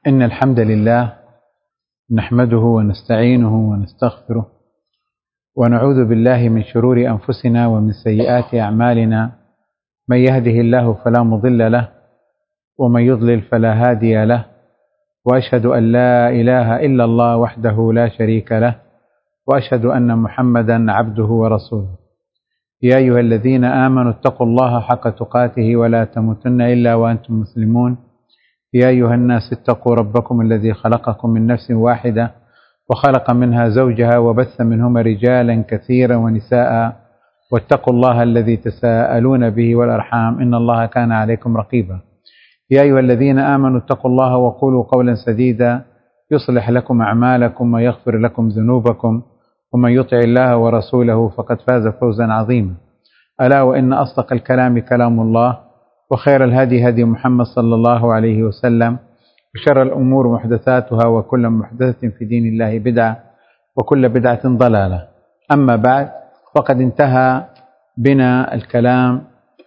إن الحمد لله نحمده ونستعينه ونستغفره ونعوذ بالله من شرور أنفسنا ومن سيئات أعمالنا. من يهده الله فلا مضل له ومن يضلل فلا هادي له، وأشهد أن لا إله إلا الله وحده لا شريك له، وأشهد أن محمدا عبده ورسوله. يا أيها الذين آمنوا اتقوا الله حق تقاته ولا تموتن إلا وأنتم مسلمون. يا أيها الناس اتقوا ربكم الذي خلقكم من نفس واحدة وخلق منها زوجها وبث منهما رجالا كثيرا ونساء، واتقوا الله الذي تساءلون به والأرحام إن الله كان عليكم رقيبا. يا أيها الذين آمنوا اتقوا الله وقولوا قولا سديدا يصلح لكم أعمالكم ويغفر لكم ذنوبكم، ومن يطع الله ورسوله فقد فاز فوزا عظيما. ألا وإن أصدق الكلام كلام الله، وخير الهدي هدي محمد صلى الله عليه وسلم، وشر الأمور محدثاتها، وكل محدثة في دين الله بدعة، وكل بدعة ضلالة. أما بعد، فقد انتهى بنا الكلام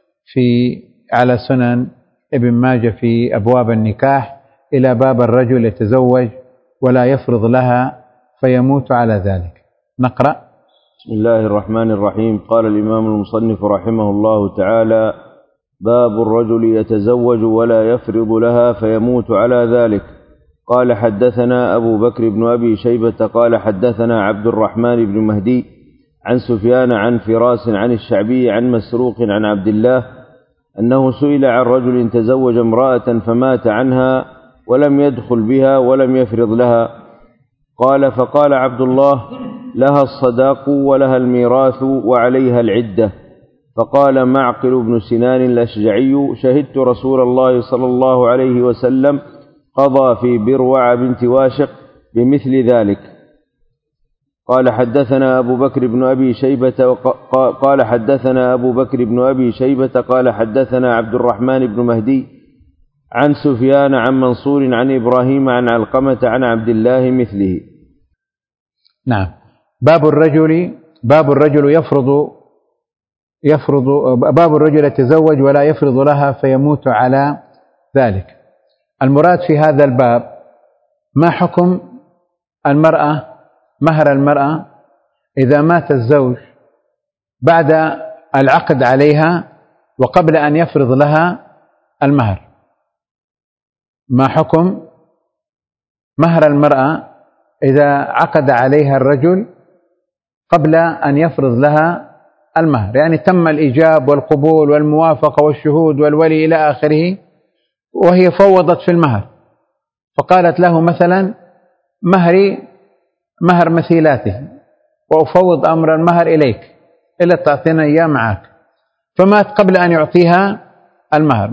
على سنن ابن ماجه في أبواب النكاح إلى باب الرجل يتزوج ولا يفرض لها فيموت على ذلك. نقرأ. بسم الله الرحمن الرحيم. قال الإمام المصنف رحمه الله تعالى: باب الرجل يتزوج ولا يفرض لها فيموت على ذلك. قال: حدثنا أبو بكر بن أبي شيبة قال حدثنا عبد الرحمن بن مهدي عن سفيان عن فراس عن الشعبي عن مسروق عن عبد الله أنه سئل عن رجل تزوج امرأة فمات عنها ولم يدخل بها ولم يفرض لها. قال: فقال عبد الله: لها الصداق ولها الميراث وعليها العدة. فقال معقل بن سنان الأشجعي: شهدت رسول الله صلى الله عليه وسلم قضى في بروع بنت واشق بمثل ذلك. قال: حدثنا أبو بكر بن أبي شيبة قال حدثنا أبو بكر بن أبي شيبة قال حدثنا عبد الرحمن بن مهدي عن سفيان عن منصور عن إبراهيم عن علقمة عن عبد الله مثله. نعم. باب الرجل باب الرجل يتزوج ولا يفرض لها فيموت على ذلك. المراد في هذا الباب ما حكم المرأة، مهر المرأة إذا مات الزوج بعد العقد عليها وقبل أن يفرض لها المهر. ما حكم مهر المرأة إذا عقد عليها الرجل قبل أن يفرض لها المهر، يعني تم الإيجاب والقبول والموافقة والشهود والولي إلى آخره، وهي فوضت في المهر فقالت له مثلا: مهر مثيلاته، وأفوض أمر المهر إليك إلا تعطينا إياه معك، فمات قبل أن يعطيها المهر.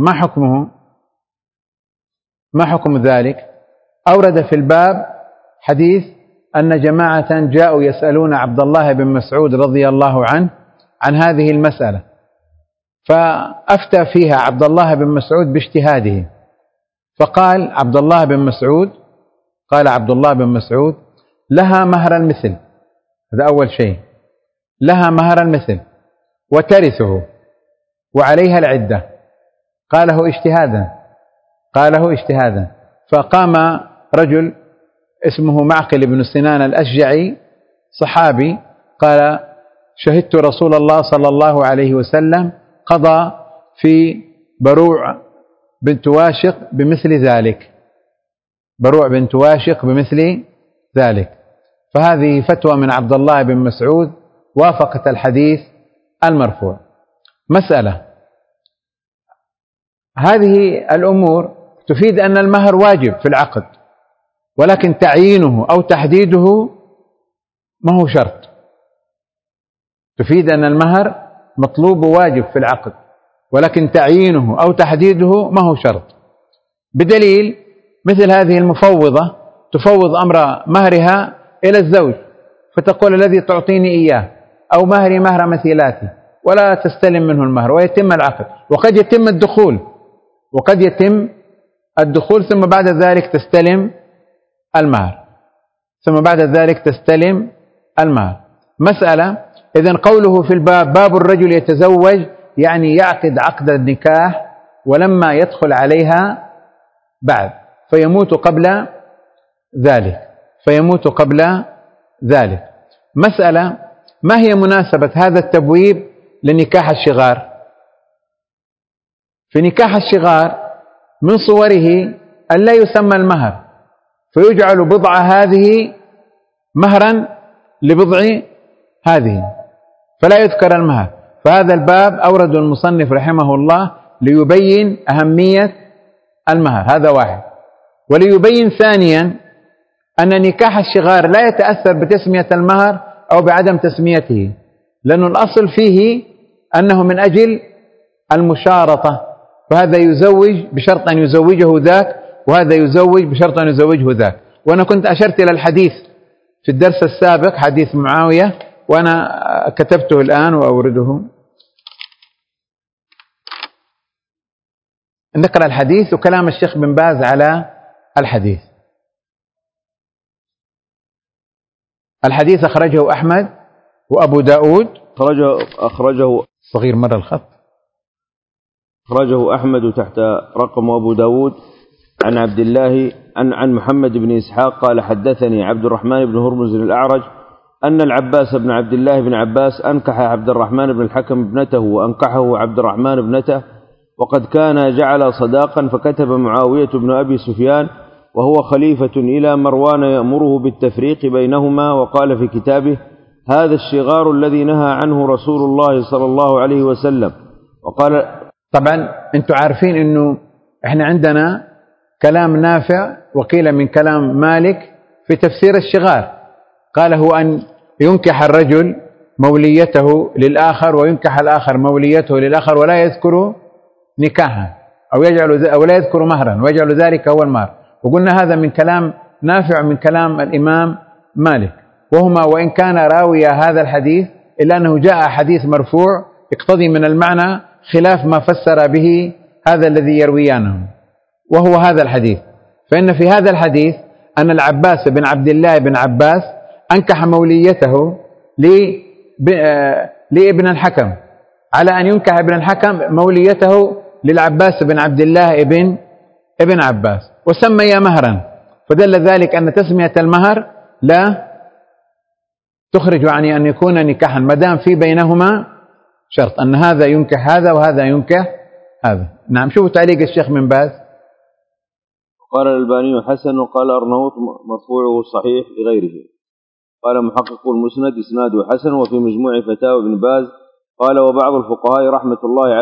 ما حكم ذلك؟ أورد في الباب حديث أن جماعة جاءوا يسألون عبد الله بن مسعود رضي الله عنه عن هذه المسألة، فأفتى فيها عبد الله بن مسعود باجتهاده، فقال عبد الله بن مسعود: لها مهر المثل. هذا أول شيء، لها مهر المثل وترثه وعليها العدة. قاله اجتهادا. فقام رجل اسمه معقل بن سنان الأشجعي صحابي قال: شهدت رسول الله صلى الله عليه وسلم قضى في بروع بنت واشق بمثل ذلك. فهذه فتوى من عبد الله بن مسعود وافقت الحديث المرفوع. مسألة: هذه الأمور تفيد أن المهر واجب في العقد، ولكن تعيينه أو تحديده ما هو شرط. تفيد أن المهر مطلوب واجب في العقد، ولكن تعيينه أو تحديده ما هو شرط، بدليل مثل هذه المفوضة تفوض أمر مهرها إلى الزوج، فتقول: الذي تعطيني إياه، أو مهري مهر مثيلاتي، ولا تستلم منه المهر ويتم العقد، وقد يتم الدخول ثم بعد ذلك تستلم المهر. مسألة: إذن قوله في الباب باب الرجل يتزوج يعني يعقد عقد النكاح ولما يدخل عليها بعد، فيموت قبل ذلك. مسألة: ما هي مناسبة هذا التبويب لنكاح الشغار؟ في نكاح الشغار من صوره أن لا يسمى المهر، فيجعل بضع هذه مهرا لبضع هذه، فلا يذكر المهر. فهذا الباب أورد المصنف رحمه الله ليبين أهمية المهر، هذا واحد. وليبين ثانيا أن نكاح الشغار لا يتأثر بتسمية المهر أو بعدم تسميته، لأن الأصل فيه أنه من أجل المشارطة، فهذا يزوج بشرط أن يزوجه ذاك، وهذا يزوج بشرط أن يزوجه ذاك. وأنا كنت أشرت إلى الحديث في الدرس السابق، حديث معاوية، وأنا كتبته الآن وأورده. نقرأ الحديث وكلام الشيخ بن باز على الحديث. الحديث أخرجه أحمد وأبو داود. أخرجه صغير مرة الخط. أخرجه أحمد تحت رقم أبو داود عن عبد الله عن محمد بن إسحاق قال: حدثني عبد الرحمن بن هرمز الأعرج أن العباس بن عبد الله بن عباس أنكح عبد الرحمن بن الحكم ابنته، وأنكحه عبد الرحمن ابنته، وقد كان جعل صداقا، فكتب معاوية بن أبي سفيان وهو خليفة إلى مروان يأمره بالتفريق بينهما، وقال في كتابه: هذا الشغار الذي نهى عنه رسول الله صلى الله عليه وسلم. وقال: طبعا أنتم عارفين أنه إحنا عندنا كلام نافع وقيل من كلام مالك في تفسير الشغار، قال هو أن ينكح الرجل موليته للآخر وينكح الآخر موليته للآخر ولا يذكر نكاحا أو لا يذكر مهرا ويجعل ذلك هو المهر. وقلنا هذا من كلام نافع من كلام الإمام مالك، وهما وإن كان راوي هذا الحديث إلا أنه جاء حديث مرفوع يقتضي من المعنى خلاف ما فسر به هذا الذي يرويانه، وهو هذا الحديث. فإن في هذا الحديث أن العباس بن عبد الله بن عباس أنكح موليته لابن الحكم، على أن ينكح ابن الحكم موليته للعباس بن عبد الله ابن عباس، وسمي مهرا، فدل ذلك أن تسمية المهر لا تخرج عن أن يكون نكاحا ما دام في بينهما شرط أن هذا ينكح هذا وهذا ينكح هذا. نعم. شوفوا تعليق الشيخ بن باز. قال الألباني حسن، وقال أرناؤوط مرفوعه صحيح لغيره. قال محقق المسند إسناده حسن. وفي مجموع فتاوى ابن باز قال: وبعض الفقهاء رحمة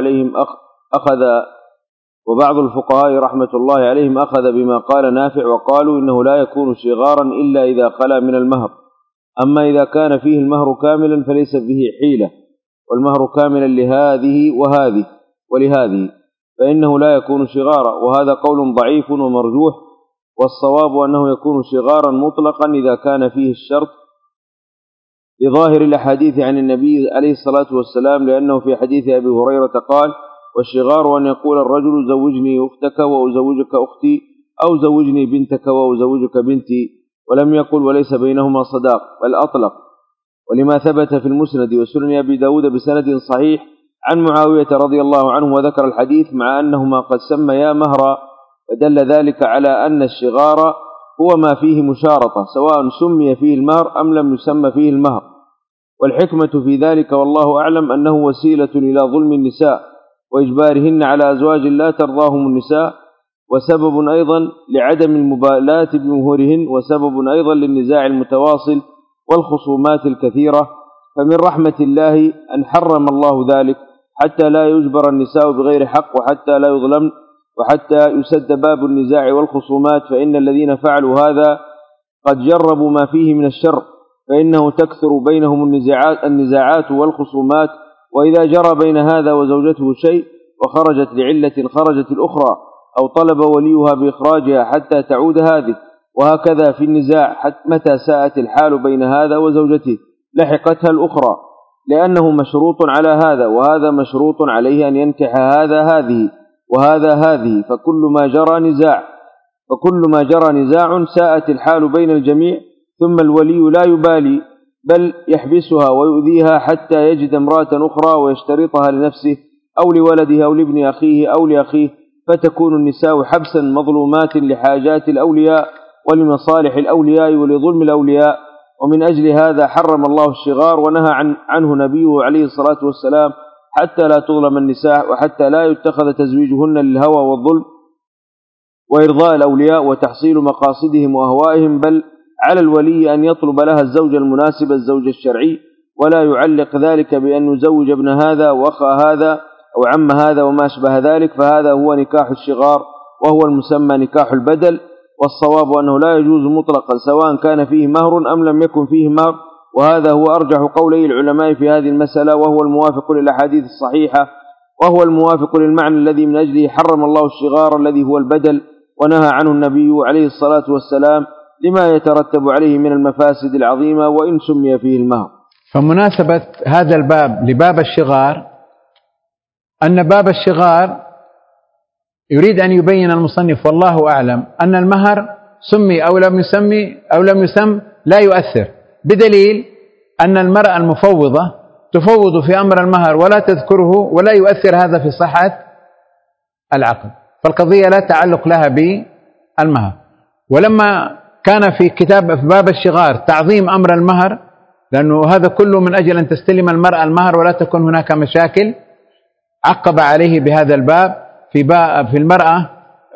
الله عليهم أخذ بما قال نافع، وقالوا إنه لا يكون شغارا إلا إذا خلا من المهر، أما إذا كان فيه المهر كاملا فليس فيه حيلة، والمهر كاملا لهذه وهذه ولهذه، فإنه لا يكون شغارا، وهذا قول ضعيف ومرجوح، والصواب أنه يكون شغارا مطلقا إذا كان فيه الشرط لظاهر الأحاديث عن النبي عليه الصلاة والسلام، لأنه في حديث أبي هريرة قال: والشغار أن يقول الرجل زوجني أختك وأزوجك أختي، أو زوجني بنتك وأزوجك بنتي، ولم يقل وليس بينهما صداق، بل أطلق. ولما ثبت في المسند وسنن أبي داود بسند صحيح عن معاوية رضي الله عنه، وذكر الحديث مع أنهما قد سميا مهرا، فدل ذلك على أن الشغار هو ما فيه مشارطة، سواء سمي فيه المهر أم لم يسمى فيه المهر. والحكمة في ذلك والله أعلم أنه وسيلة إلى ظلم النساء وإجبارهن على أزواج لا ترضاهم النساء، وسبب أيضا لعدم المبالاة بمهورهن، وسبب أيضا للنزاع المتواصل والخصومات الكثيرة. فمن رحمة الله أن حرم الله ذلك حتى لا يجبر النساء بغير حق، وحتى لا يظلمن، وحتى يسد باب النزاع والخصومات، فإن الذين فعلوا هذا قد جربوا ما فيه من الشر، فإنه تكثر بينهم النزاعات والخصومات، وإذا جرى بين هذا وزوجته شيء وخرجت لعلة خرجت الأخرى، أو طلب وليها بإخراجها حتى تعود هذه، وهكذا في النزاع متى ساءت الحال بين هذا وزوجته لحقتها الأخرى، لأنه مشروط على هذا، وهذا مشروط عليه أن ينكح هذا هذه وهذا هذه، فكل ما جرى نزاع ساءت الحال بين الجميع، ثم الولي لا يبالي بل يحبسها ويؤذيها حتى يجد امرأة أخرى ويشترطها لنفسه أو لولده أو لابن أخيه أو لأخيه، فتكون النساء حبسا مظلومات لحاجات الأولياء ولمصالح الأولياء ولظلم الأولياء، ومن أجل هذا حرم الله الشغار ونهى عنه نبيه عليه الصلاة والسلام، حتى لا تظلم النساء وحتى لا يتخذ تزويجهن للهوى والظلم وإرضاء الأولياء وتحصيل مقاصدهم وأهوائهم، بل على الولي أن يطلب لها الزوج المناسب الزوج الشرعي، ولا يعلق ذلك بأن يزوج ابن هذا وأخا هذا أو عم هذا وما أشبه ذلك، فهذا هو نكاح الشغار وهو المسمى نكاح البدل. والصواب أنه لا يجوز مطلقا سواء كان فيه مهر أم لم يكن فيه مهر، وهذا هو أرجح قولي العلماء في هذه المسألة، وهو الموافق للأحاديث الصحيحة، وهو الموافق للمعنى الذي من أجله حرم الله الشغار الذي هو البدل ونهى عنه النبي عليه الصلاة والسلام لما يترتب عليه من المفاسد العظيمة وإن سمي فيه المهر. فمناسبة هذا الباب لباب الشغار أن باب الشغار يريد أن يبين المصنف والله أعلم أن المهر سمي أو لم يسم لا يؤثر، بدليل أن المرأة المفوضة تفوض في أمر المهر ولا تذكره ولا يؤثر هذا في صحة العقد، فالقضية لا تعلق لها بالمهر. ولما كان في باب الشغار تعظيم أمر المهر، لأنه هذا كله من أجل أن تستلم المرأة المهر ولا تكون هناك مشاكل، عقب عليه بهذا الباب في المرأة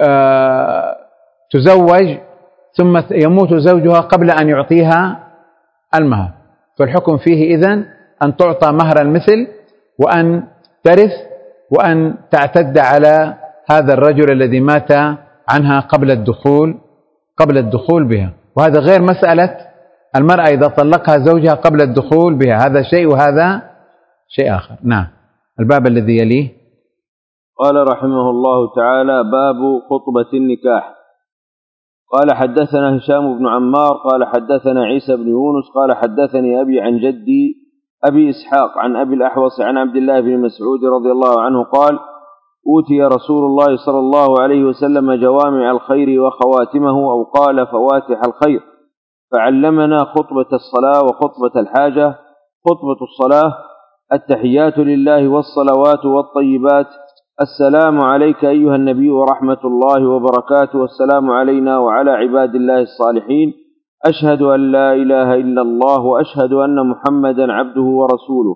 تزوج ثم يموت زوجها قبل أن يعطيها المهر، فالحكم فيه إذن أن تعطى مهر المثل وأن ترث وأن تعتد على هذا الرجل الذي مات عنها قبل الدخول بها. وهذا غير مسألة المرأة إذا طلقها زوجها قبل الدخول بها، هذا شيء وهذا شيء آخر. نعم. الباب الذي يليه قال رحمه الله تعالى: باب خطبة النكاح. قال حدثنا هشام بن عمار قال حدثنا عيسى بن يونس قال حدثني أبي عن جدي أبي إسحاق عن أبي الأحوص عن عبد الله بن مسعود رضي الله عنه قال: أوتي رسول الله صلى الله عليه وسلم جوامع الخير وخواتمه، أو قال فواتح الخير، فعلمنا خطبة الصلاة وخطبة الحاجة. خطبة الصلاة: التحيات لله والصلوات والطيبات، السلام عليك أيها النبي ورحمة الله وبركاته، والسلام علينا وعلى عباد الله الصالحين، أشهد أن لا إله إلا الله وأشهد أن محمدا عبده ورسوله.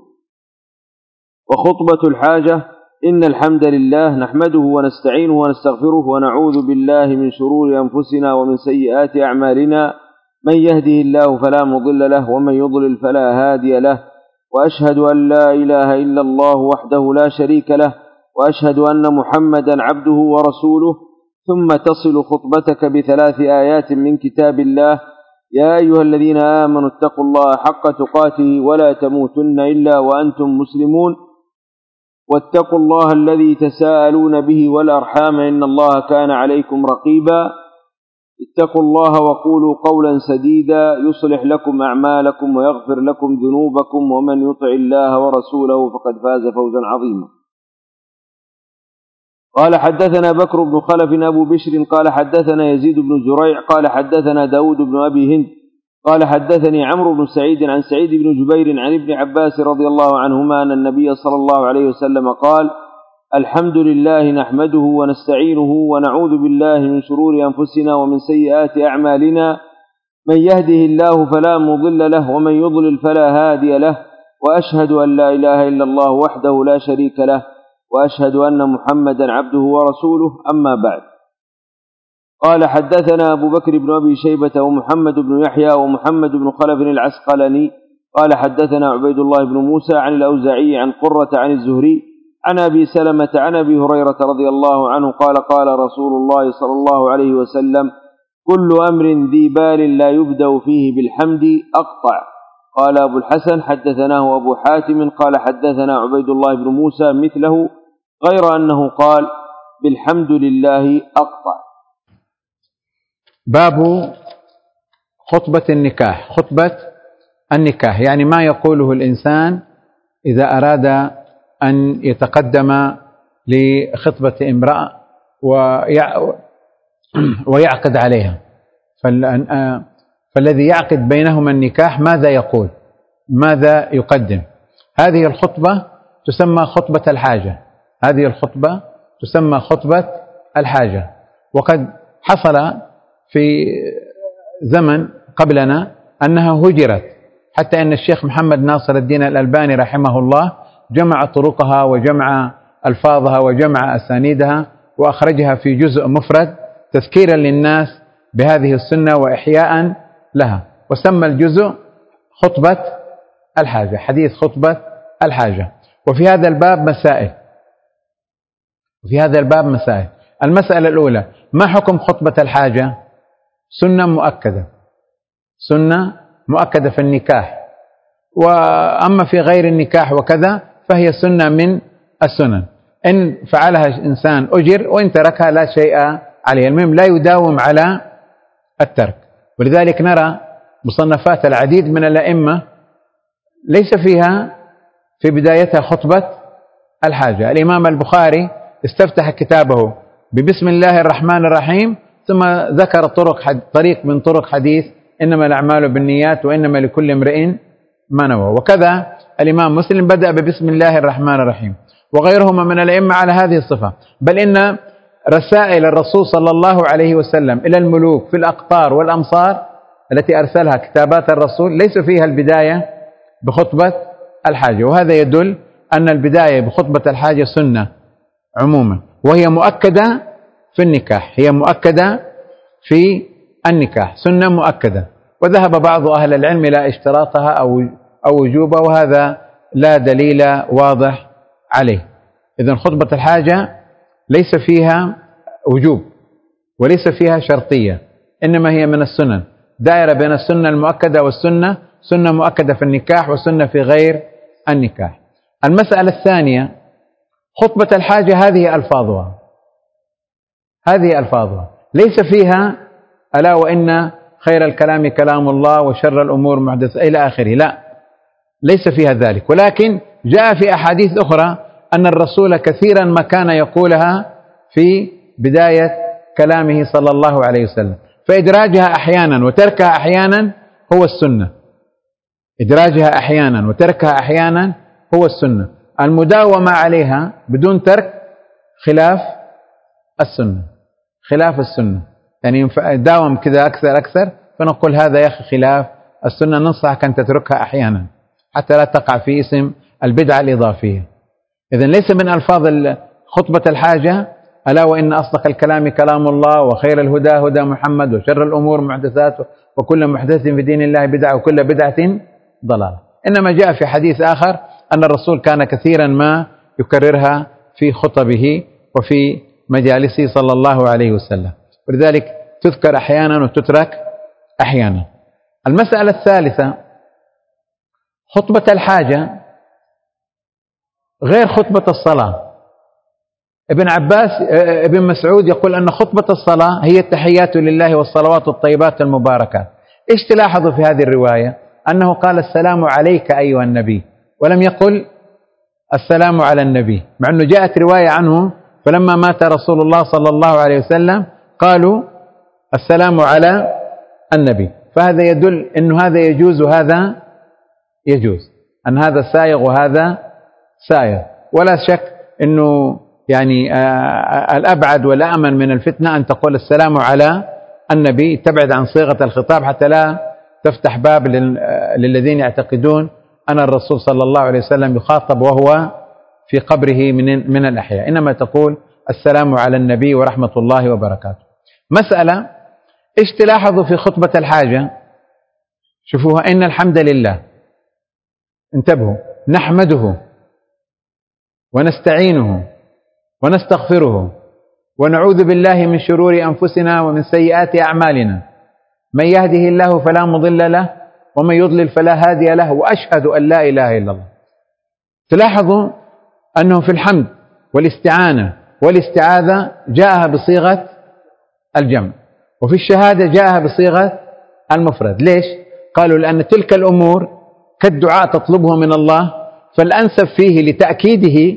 وخطبة الحاجة: إن الحمد لله نحمده ونستعينه ونستغفره ونعوذ بالله من شرور أنفسنا ومن سيئات أعمالنا، من يهده الله فلا مضل له ومن يضلل فلا هادي له، وأشهد أن لا إله إلا الله وحده لا شريك له، وأشهد أن محمدا عبده ورسوله. ثم تصل خطبتك بثلاث آيات من كتاب الله: يا أيها الذين آمنوا اتقوا الله حق تقاته ولا تموتن إلا وأنتم مسلمون، واتقوا الله الذي تساءلون به والأرحام إن الله كان عليكم رقيبا. اتقوا الله وقولوا قولا سديدا يصلح لكم أعمالكم ويغفر لكم ذنوبكم، ومن يطع الله ورسوله فقد فاز فوزا عظيما. قال حدثنا بكر بن خلف أبو بشر قال حدثنا يزيد بن زريع قال حدثنا داود بن أبي هند قال حدثني عمرو بن سعيد عن سعيد بن جبير عن ابن عباس رضي الله عنهما أن النبي صلى الله عليه وسلم قال: الحمد لله نحمده ونستعينه ونعوذ بالله من شرور أنفسنا ومن سيئات أعمالنا، من يهده الله فلا مضل له ومن يضلل فلا هادي له، وأشهد أن لا إله إلا الله وحده لا شريك له، وأشهد أن محمدا عبده ورسوله. أما بعد. قال حدثنا أبو بكر بن أبي شيبة ومحمد بن يحيى ومحمد بن خلف العسقلاني قال حدثنا عبيد الله بن موسى عن الأوزاعي عن قرة عن الزهري عن أبي سلمة عن أبي هريرة رضي الله عنه قال: قال رسول الله صلى الله عليه وسلم: كل أمر ذي بال لا يبدأ فيه بالحمد أقطع. قال أبو الحسن: حدثناه أبو حاتم قال حدثنا عبيد الله بن موسى مثله، غير أنه قال: بالحمد لله أقطع. باب خطبة النكاح. خطبة النكاح يعني ما يقوله الإنسان إذا أراد أن يتقدم لخطبة امرأة ويعقد عليها، فالذي يعقد بينهما النكاح ماذا يقول؟ ماذا يقدم؟ هذه الخطبة تسمى خطبة الحاجة، هذه الخطبة تسمى خطبة الحاجة. وقد حصل في زمن قبلنا أنها هجرت، حتى أن الشيخ محمد ناصر الدين الألباني رحمه الله جمع طرقها وجمع ألفاظها وجمع أسانيدها وأخرجها في جزء مفرد تذكيرا للناس بهذه السنة وإحياء لها، وسمى الجزء خطبة الحاجة، حديث خطبة الحاجة. وفي هذا الباب مسائل. المسألة الأولى: ما حكم خطبة الحاجة؟ سنة مؤكدة في النكاح، وأما في غير النكاح وكذا فهي سنة من السنن، إن فعلها إنسان أجر وإن تركها لا شيء عليه، المهم لا يداوم على الترك. ولذلك نرى مصنفات العديد من الأئمة ليس فيها في بدايتها خطبة الحاجة. الإمام البخاري استفتح كتابه ببسم الله الرحمن الرحيم، ثم ذكر طريق من طرق حديث إنما الأعمال بالنيات وإنما لكل امرئ ما نوى. وكذا الإمام مسلم بدأ ببسم الله الرحمن الرحيم، وغيرهما من الأئمة على هذه الصفة. بل إن رسائل الرسول صلى الله عليه وسلم إلى الملوك في الأقطار والأمصار التي أرسلها كتابات الرسول ليس فيها البداية بخطبة الحاجة، وهذا يدل أن البداية بخطبة الحاجة سنة عموما، وهي مؤكدة في النكاح، سنة مؤكدة. وذهب بعض أهل العلم إلى اشتراطها أو وجوبها، وهذا لا دليل واضح عليه. إذن خطبة الحاجة ليس فيها وجوب وليس فيها شرطية، إنما هي من السنن، دائرة بين السنة المؤكدة والسنة، سنة مؤكدة في النكاح وسنة في غير النكاح. المسألة الثانية: خطبة الحاجة هذه ألفاظها ليس فيها ألا وإن خير الكلام كلام الله وشر الأمور محدثة إلى آخره، لا، ليس فيها ذلك. ولكن جاء في أحاديث أخرى أن الرسول كثيرا ما كان يقولها في بداية كلامه صلى الله عليه وسلم، فإدراجها أحيانا وتركها أحيانا هو السنة. المداومة عليها بدون ترك خلاف السنة، يعني داوم كذا أكثر فنقول هذا يا أخي خلاف السنة، ننصحك أن تتركها أحيانا حتى لا تقع في اسم البدعة الإضافية. إذن ليس من ألفاظ خطبة الحاجة ألا وإن أصدق الكلام كلام الله وخير الهدى هدى محمد وشر الأمور محدثات وكل محدث في دين الله بدعة وكل بدعة ضلالة. إنما جاء في حديث آخر أن الرسول كان كثيرا ما يكررها في خطبه وفي مجالسه صلى الله عليه وسلم، ولذلك تذكر أحيانا وتترك أحيانا. المسألة الثالثة: خطبة الحاجة غير خطبة الصلاة. ابن مسعود يقول أن خطبة الصلاة هي التحيات لله والصلوات الطيبات المباركات. إيش تلاحظوا في هذه الرواية؟ أنه قال السلام عليك أيها النبي، ولم يقل السلام على النبي، مع أنه جاءت رواية عنه فلما مات رسول الله صلى الله عليه وسلم قالوا السلام على النبي. فهذا يدل أن هذا يجوز وهذا يجوز، أن هذا سائغ وهذا سائغ. ولا شك أنه يعني الأبعد والأمن من الفتنة أن تقول السلام على النبي، تبعد عن صيغة الخطاب حتى لا تفتح باب للذين يعتقدون أن الرسول صلى الله عليه وسلم يخاطب وهو في قبره من الأحياء، إنما تقول السلام على النبي ورحمة الله وبركاته. مسألة: إيش تلاحظوا في خطبة الحاجة؟ شوفوها: إن الحمد لله، انتبهوا، نحمده ونستعينه ونستغفره ونعوذ بالله من شرور أنفسنا ومن سيئات أعمالنا، من يهده الله فلا مضل له ومن يضلل فلا هادي له وأشهد أن لا إله إلا الله. تلاحظوا أنه في الحمد والاستعانة والاستعاذة جاءها بصيغة الجمع، وفي الشهادة جاءها بصيغة المفرد. ليش؟ قالوا لأن تلك الأمور كالدعاء تطلبه من الله، فالأنسب فيه لتأكيده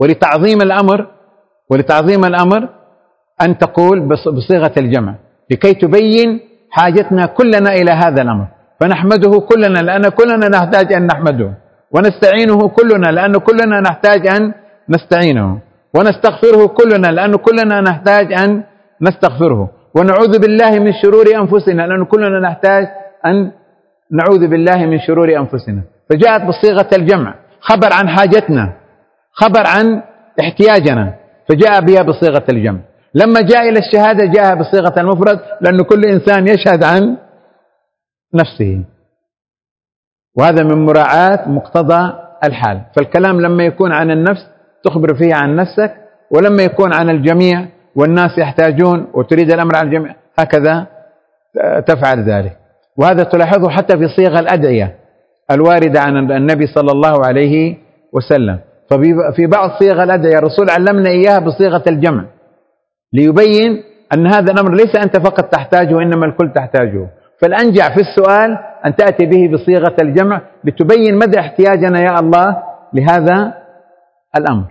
ولتعظيم الأمر أن تقول بصيغة الجمع لكي تبين حاجتنا كلنا إلى هذا الأمر، فنحمده كلنا لأن كلنا نحتاج أن نحمده، ونستعينه كلنا لأن كلنا نحتاج أن نستعينه، ونستغفره كلنا، لأنه كلنا نحتاج أن نستغفره، ونعوذ بالله من شرور أنفسنا، لأنه كلنا نحتاج أن نعوذ بالله من شرور أنفسنا. فجاءت بصيغة الجمع، خبر عن حاجتنا، خبر عن احتياجنا، فجاء بها بصيغة الجمع. لما جاء إلى الشهادة جاء بصيغة المفرد، لأن كل إنسان يشهد عن نفسه، وهذا من مراعاة مقتضى الحال. فالكلام لما يكون عن النفس تخبر فيه عن نفسك، ولما يكون عن الجميع والناس يحتاجون وتريد الأمر عن الجميع هكذا تفعل ذلك. وهذا تلاحظه حتى في صيغ الأدعية الواردة عن النبي صلى الله عليه وسلم. ففي بعض صيغ الأدعية الرسول علمنا إياها بصيغة الجمع، ليبين أن هذا الأمر ليس أنت فقط تحتاجه، إنما الكل تحتاجه. فالأنجع في السؤال أن تأتي به بصيغة الجمع لتبين مدى احتياجنا يا الله لهذا الأمر.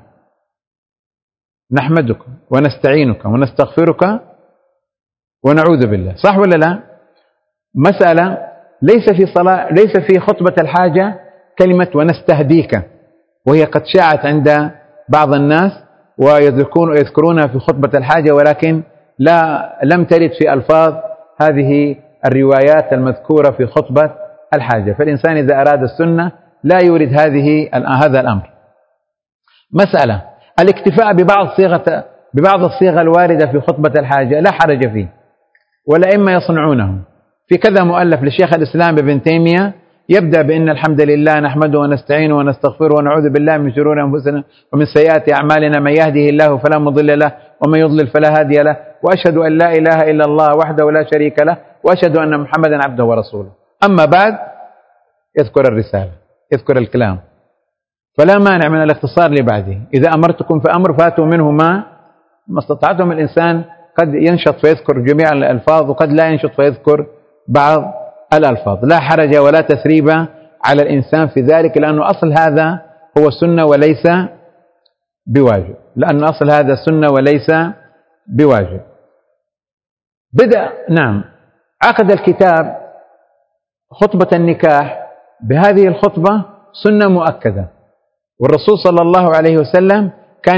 نحمدك ونستعينك ونستغفرك ونعوذ بالله، صح ولا لا؟ مسألة ليس في خطبة الحاجة كلمة ونستهديك، وهي قد شاعت عند بعض الناس ويذكرونها في خطبة الحاجة، ولكن لم ترد في ألفاظ هذه الروايات المذكورة في خطبة الحاجة. فالإنسان إذا أراد السنة لا يورد هذا الأمر. مسألة الاكتفاء ببعض الصيغ الواردة في خطبة الحاجة لا حرج فيه، والأئمة يصنعونه. في كذا مؤلف لشيخ الإسلام ابن تيمية يبدأ بأن الحمد لله نحمده ونستعينه ونستغفره ونعوذ بالله من شرور أنفسنا ومن سيئات أعمالنا، من يهده الله فلا مضل له ومن يضلل فلا هادي له، وأشهد أن لا إله إلا الله وحده لا شريك له، وأشهد أن محمدا عبده ورسوله. أما بعد يذكر الرسالة، يذكر الكلام، فلا مانع من الاختصار لبعده. إذا أمرتكم فأمر فاتوا منه ما استطعتم. الإنسان قد ينشط فيذكر جميع الألفاظ، وقد لا ينشط فيذكر بعض الألفاظ. لا حرج ولا تثريب على الإنسان في ذلك، لأنه أصل هذا هو سنة وليس بواجب، لأن أصل هذا سنة وليس بواجب. بدأ عقد الكتاب خطبة النكاح بهذه الخطبة سنة مؤكدة، والرسول صلى الله عليه وسلم كان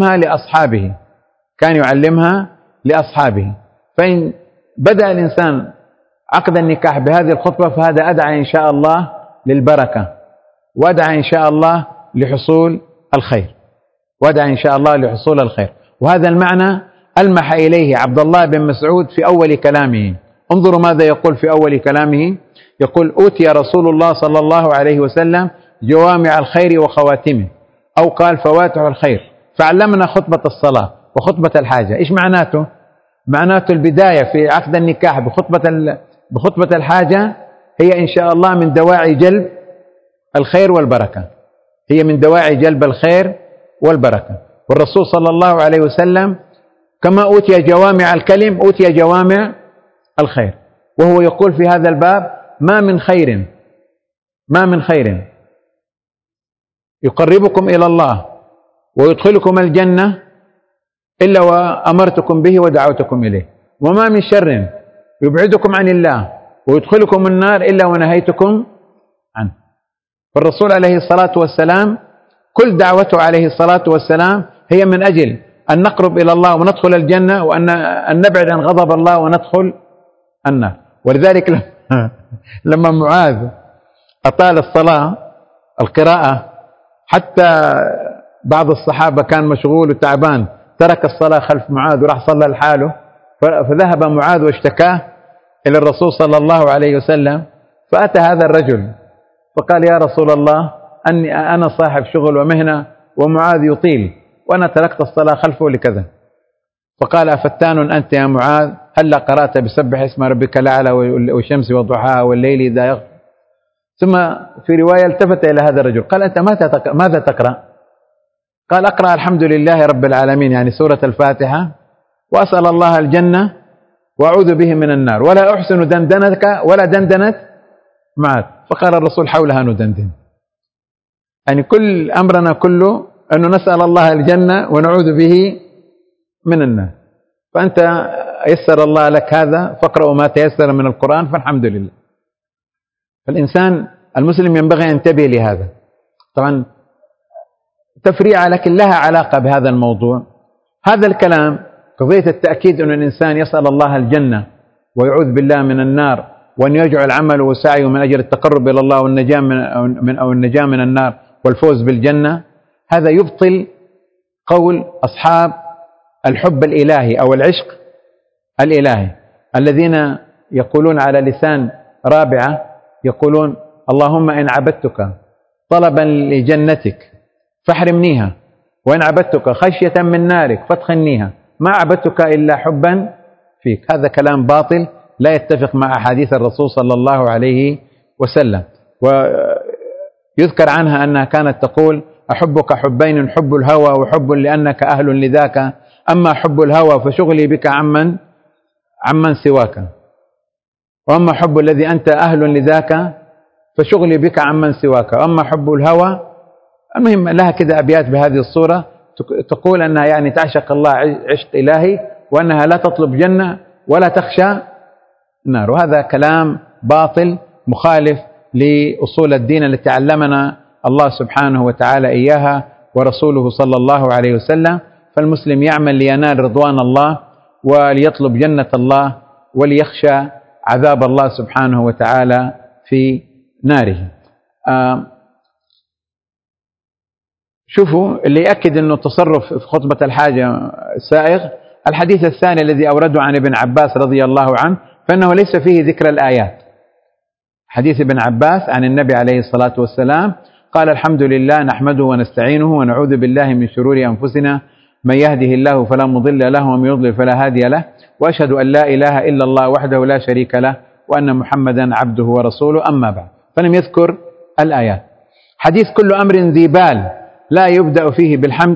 يعلمها لأصحابه. فإن بدأ الإنسان عقد النكاح بهذه الخطبة فهذا أدعى إن شاء الله للبركة، وأدعى إن شاء الله لحصول الخير، وهذا المعنى ألمح إليه عبد الله بن مسعود في أول كلامه. انظروا ماذا يقول في أول كلامه، يقول: أوتي رسول الله صلى الله عليه وسلم جوامع الخير وخواتمه، أو قال فواتح الخير، فعلمنا خطبة الصلاة وخطبة الحاجة. إيش معناته؟ معناته البداية في عقد النكاح بخطبة الحاجة هي إن شاء الله من دواعي جلب الخير والبركة، والرسول صلى الله عليه وسلم كما أوتي جوامع الكلم أوتي جوامع الخير، وهو يقول في هذا الباب: ما من خير يقربكم إلى الله ويدخلكم الجنة إلا وأمرتكم به ودعوتكم إليه، وما من شر يبعدكم عن الله ويدخلكم النار إلا ونهيتكم عنه. فالرسول عليه الصلاة والسلام كل دعوته عليه الصلاة والسلام هي من أجل أن نقرب إلى الله وندخل الجنة، وأن نبعد عن غضب الله وندخل النار. ولذلك لما معاذ أطال القراءة حتى بعض الصحابة كان مشغول وتعبان ترك الصلاة خلف معاذ وراح صلى لحاله، فذهب معاذ واشتكاه إلى الرسول صلى الله عليه وسلم، فأتى هذا الرجل فقال: يا رسول الله، أنا صاحب شغل ومهنة ومعاذ يطيل وأنا تركت الصلاة خلفه لكذا. فقال: أفتان أنت يا معاذ، هلا قرأت بسبح اسم ربك الأعلى والشمس وضحاها والليل إذا يغشى؟ ثم في رواية التفت إلى هذا الرجل قال: أنت ماذا تقرأ؟ قال: أقرأ الحمد لله رب العالمين، يعني سورة الفاتحة، وأسأل الله الجنة وأعوذ به من النار، ولا أحسن دندنتك ولا دندنت معك. فقال الرسول: حولها ندندن. يعني كل أمرنا كله أنه نسأل الله الجنة ونعوذ به من النار. فأنت يسر الله لك هذا، فاقرأوا ما تيسر من القرآن، فالحمد لله. فالإنسان المسلم ينبغي أن ينتبه لهذا. طبعا تفريعة لكن لها علاقة بهذا الموضوع. هذا الكلام قضية التأكيد أن الإنسان يسأل الله الجنة ويعوذ بالله من النار، وأن يجعل عمله وسعيه من أجل التقرب إلى الله والنجاة من النار والفوز بالجنة، هذا يبطل قول أصحاب الحب الإلهي أو العشق الإلهي الذين يقولون على لسان رابعة، يقولون: اللهم إن عبدتك طلبا لجنتك فاحرمنيها، وإن عبدتك خشية من نارك فادخلنيها، ما عبدتك إلا حبا فيك. هذا كلام باطل لا يتفق مع أحاديث الرسول صلى الله عليه وسلم. ويذكر عنها أنها كانت تقول: أحبك حبين، حب الهوى وحب لأنك أهل لذاك، أما حب الهوى فشغلي بك عمن سواك، وأما حب الذي أنت أهل لذاك فشغلي بك عمن سواك، وأما حب الهوى. المهم لها كده أبيات بهذه الصورة تقول أنها يعني تعشق الله عشق إلهي، وأنها لا تطلب جنة ولا تخشى النار. وهذا كلام باطل مخالف لأصول الدين التي علمنا الله سبحانه وتعالى إياها ورسوله صلى الله عليه وسلم. فالمسلم يعمل لينال رضوان الله وليطلب جنة الله وليخشى عذاب الله سبحانه وتعالى في ناره. شوفوا اللي يأكد أنه تصرف في خطبة الحاجة سائغ، الحديث الثاني الذي أورده عن ابن عباس رضي الله عنه، فإنه ليس فيه ذكر الآيات. حديث ابن عباس عن النبي عليه الصلاة والسلام قال: الحمد لله نحمده ونستعينه ونعوذ بالله من شرور أنفسنا، من يهده الله فلا مضل له ومن يضلل فلا هادي له، وأشهد أن لا إله إلا الله وحده لا شريك له وأن محمدا عبده ورسوله، أما بعد. فلم يذكر الآيات. حديث كل أمر ذي بال لا يبدأ فيه بالحمد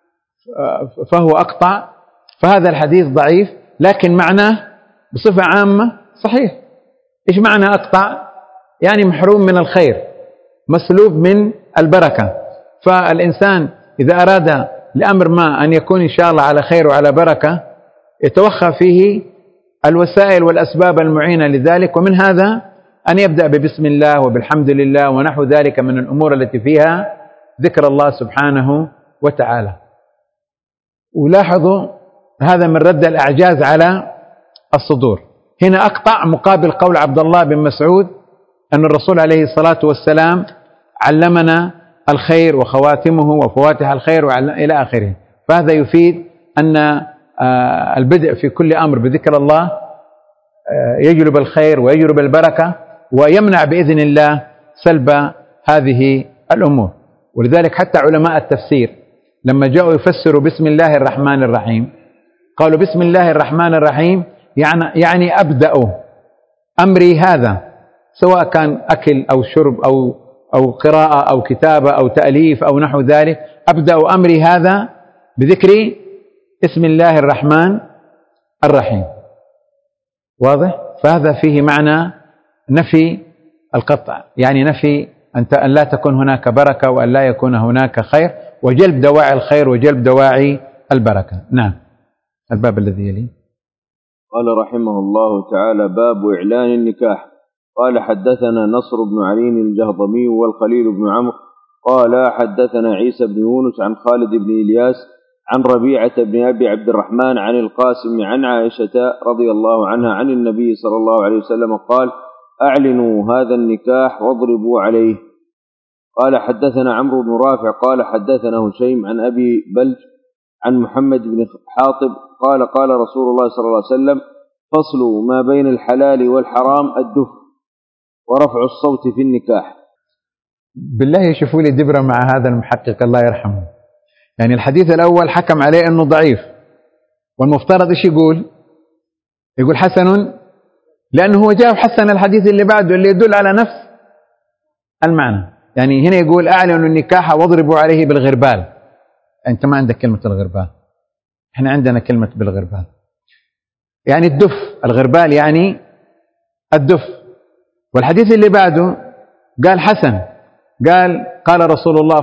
فهو أقطع، فهذا الحديث ضعيف، لكن معناه بصفة عامة صحيح. إيش معنى أقطع؟ يعني محروم من الخير، مسلوب من البركة. فالإنسان إذا أراد لأمر ما أن يكون إن شاء الله على خير وعلى بركة يتوخى فيه الوسائل والأسباب المعينة لذلك، ومن هذا أن يبدأ ببسم الله وبالحمد لله ونحو ذلك من الأمور التي فيها ذكر الله سبحانه وتعالى. ولاحظوا هذا من رد الأعجاز على الصدور. هنا أقطع مقابل قول عبد الله بن مسعود أن الرسول عليه الصلاة والسلام علمنا الخير وخواتمه وفواتح الخير إلى آخره. فهذا يفيد أن البدء في كل أمر بذكر الله يجلب الخير ويجلب البركة ويمنع بإذن الله سلب هذه الأمور. ولذلك حتى علماء التفسير لما جاءوا يفسروا بسم الله الرحمن الرحيم قالوا: بسم الله الرحمن الرحيم يعني أبدأ أمري هذا، سواء كان أكل أو شرب أو قراءة أو كتابة أو تأليف أو نحو ذلك، أبدأ أمري هذا بذكر اسم الله الرحمن الرحيم. واضح؟ فهذا فيه معنى نفي القطع، يعني نفي أن لا تكون هناك بركة وأن لا يكون هناك خير، وجلب دواعي الخير وجلب دواعي البركة. نعم. الباب الذي يلي. قال رحمه الله تعالى: باب إعلان النكاح. قال: حدثنا نصر بن علي الجهضمي والخليل بن عمرو قال: حدثنا عيسى بن يونس عن خالد بن إلياس عن ربيعة بن أبي عبد الرحمن عن القاسم عن عائشة رضي الله عنها عن النبي صلى الله عليه وسلم قال: أعلنوا هذا النكاح واضربوا عليه. قال: حدثنا عمرو بن رافع قال: حدثنا هشيم عن أبي بلج عن محمد بن حاطب قال: قال رسول الله صلى الله عليه وسلم: فصل ما بين الحلال والحرام الدف ورفع الصوت في النكاح. بالله يشوفوا لي دبرة مع هذا المحقق الله يرحمه. يعني الحديث الأول حكم عليه أنه ضعيف، والمفترض إيش يقول حسن، لأنه هو جاء حسن الحديث اللي بعده اللي يدل على نفس المعنى. يعني هنا يقول: أعلنوا النكاح واضربوا عليه بالغربال. أنت ما عندك كلمة الغربال، إحنا عندنا كلمة بالغربال، يعني الدف. الغربال يعني الدف. والحديث اللي بعده قال حسن، قال رسول الله: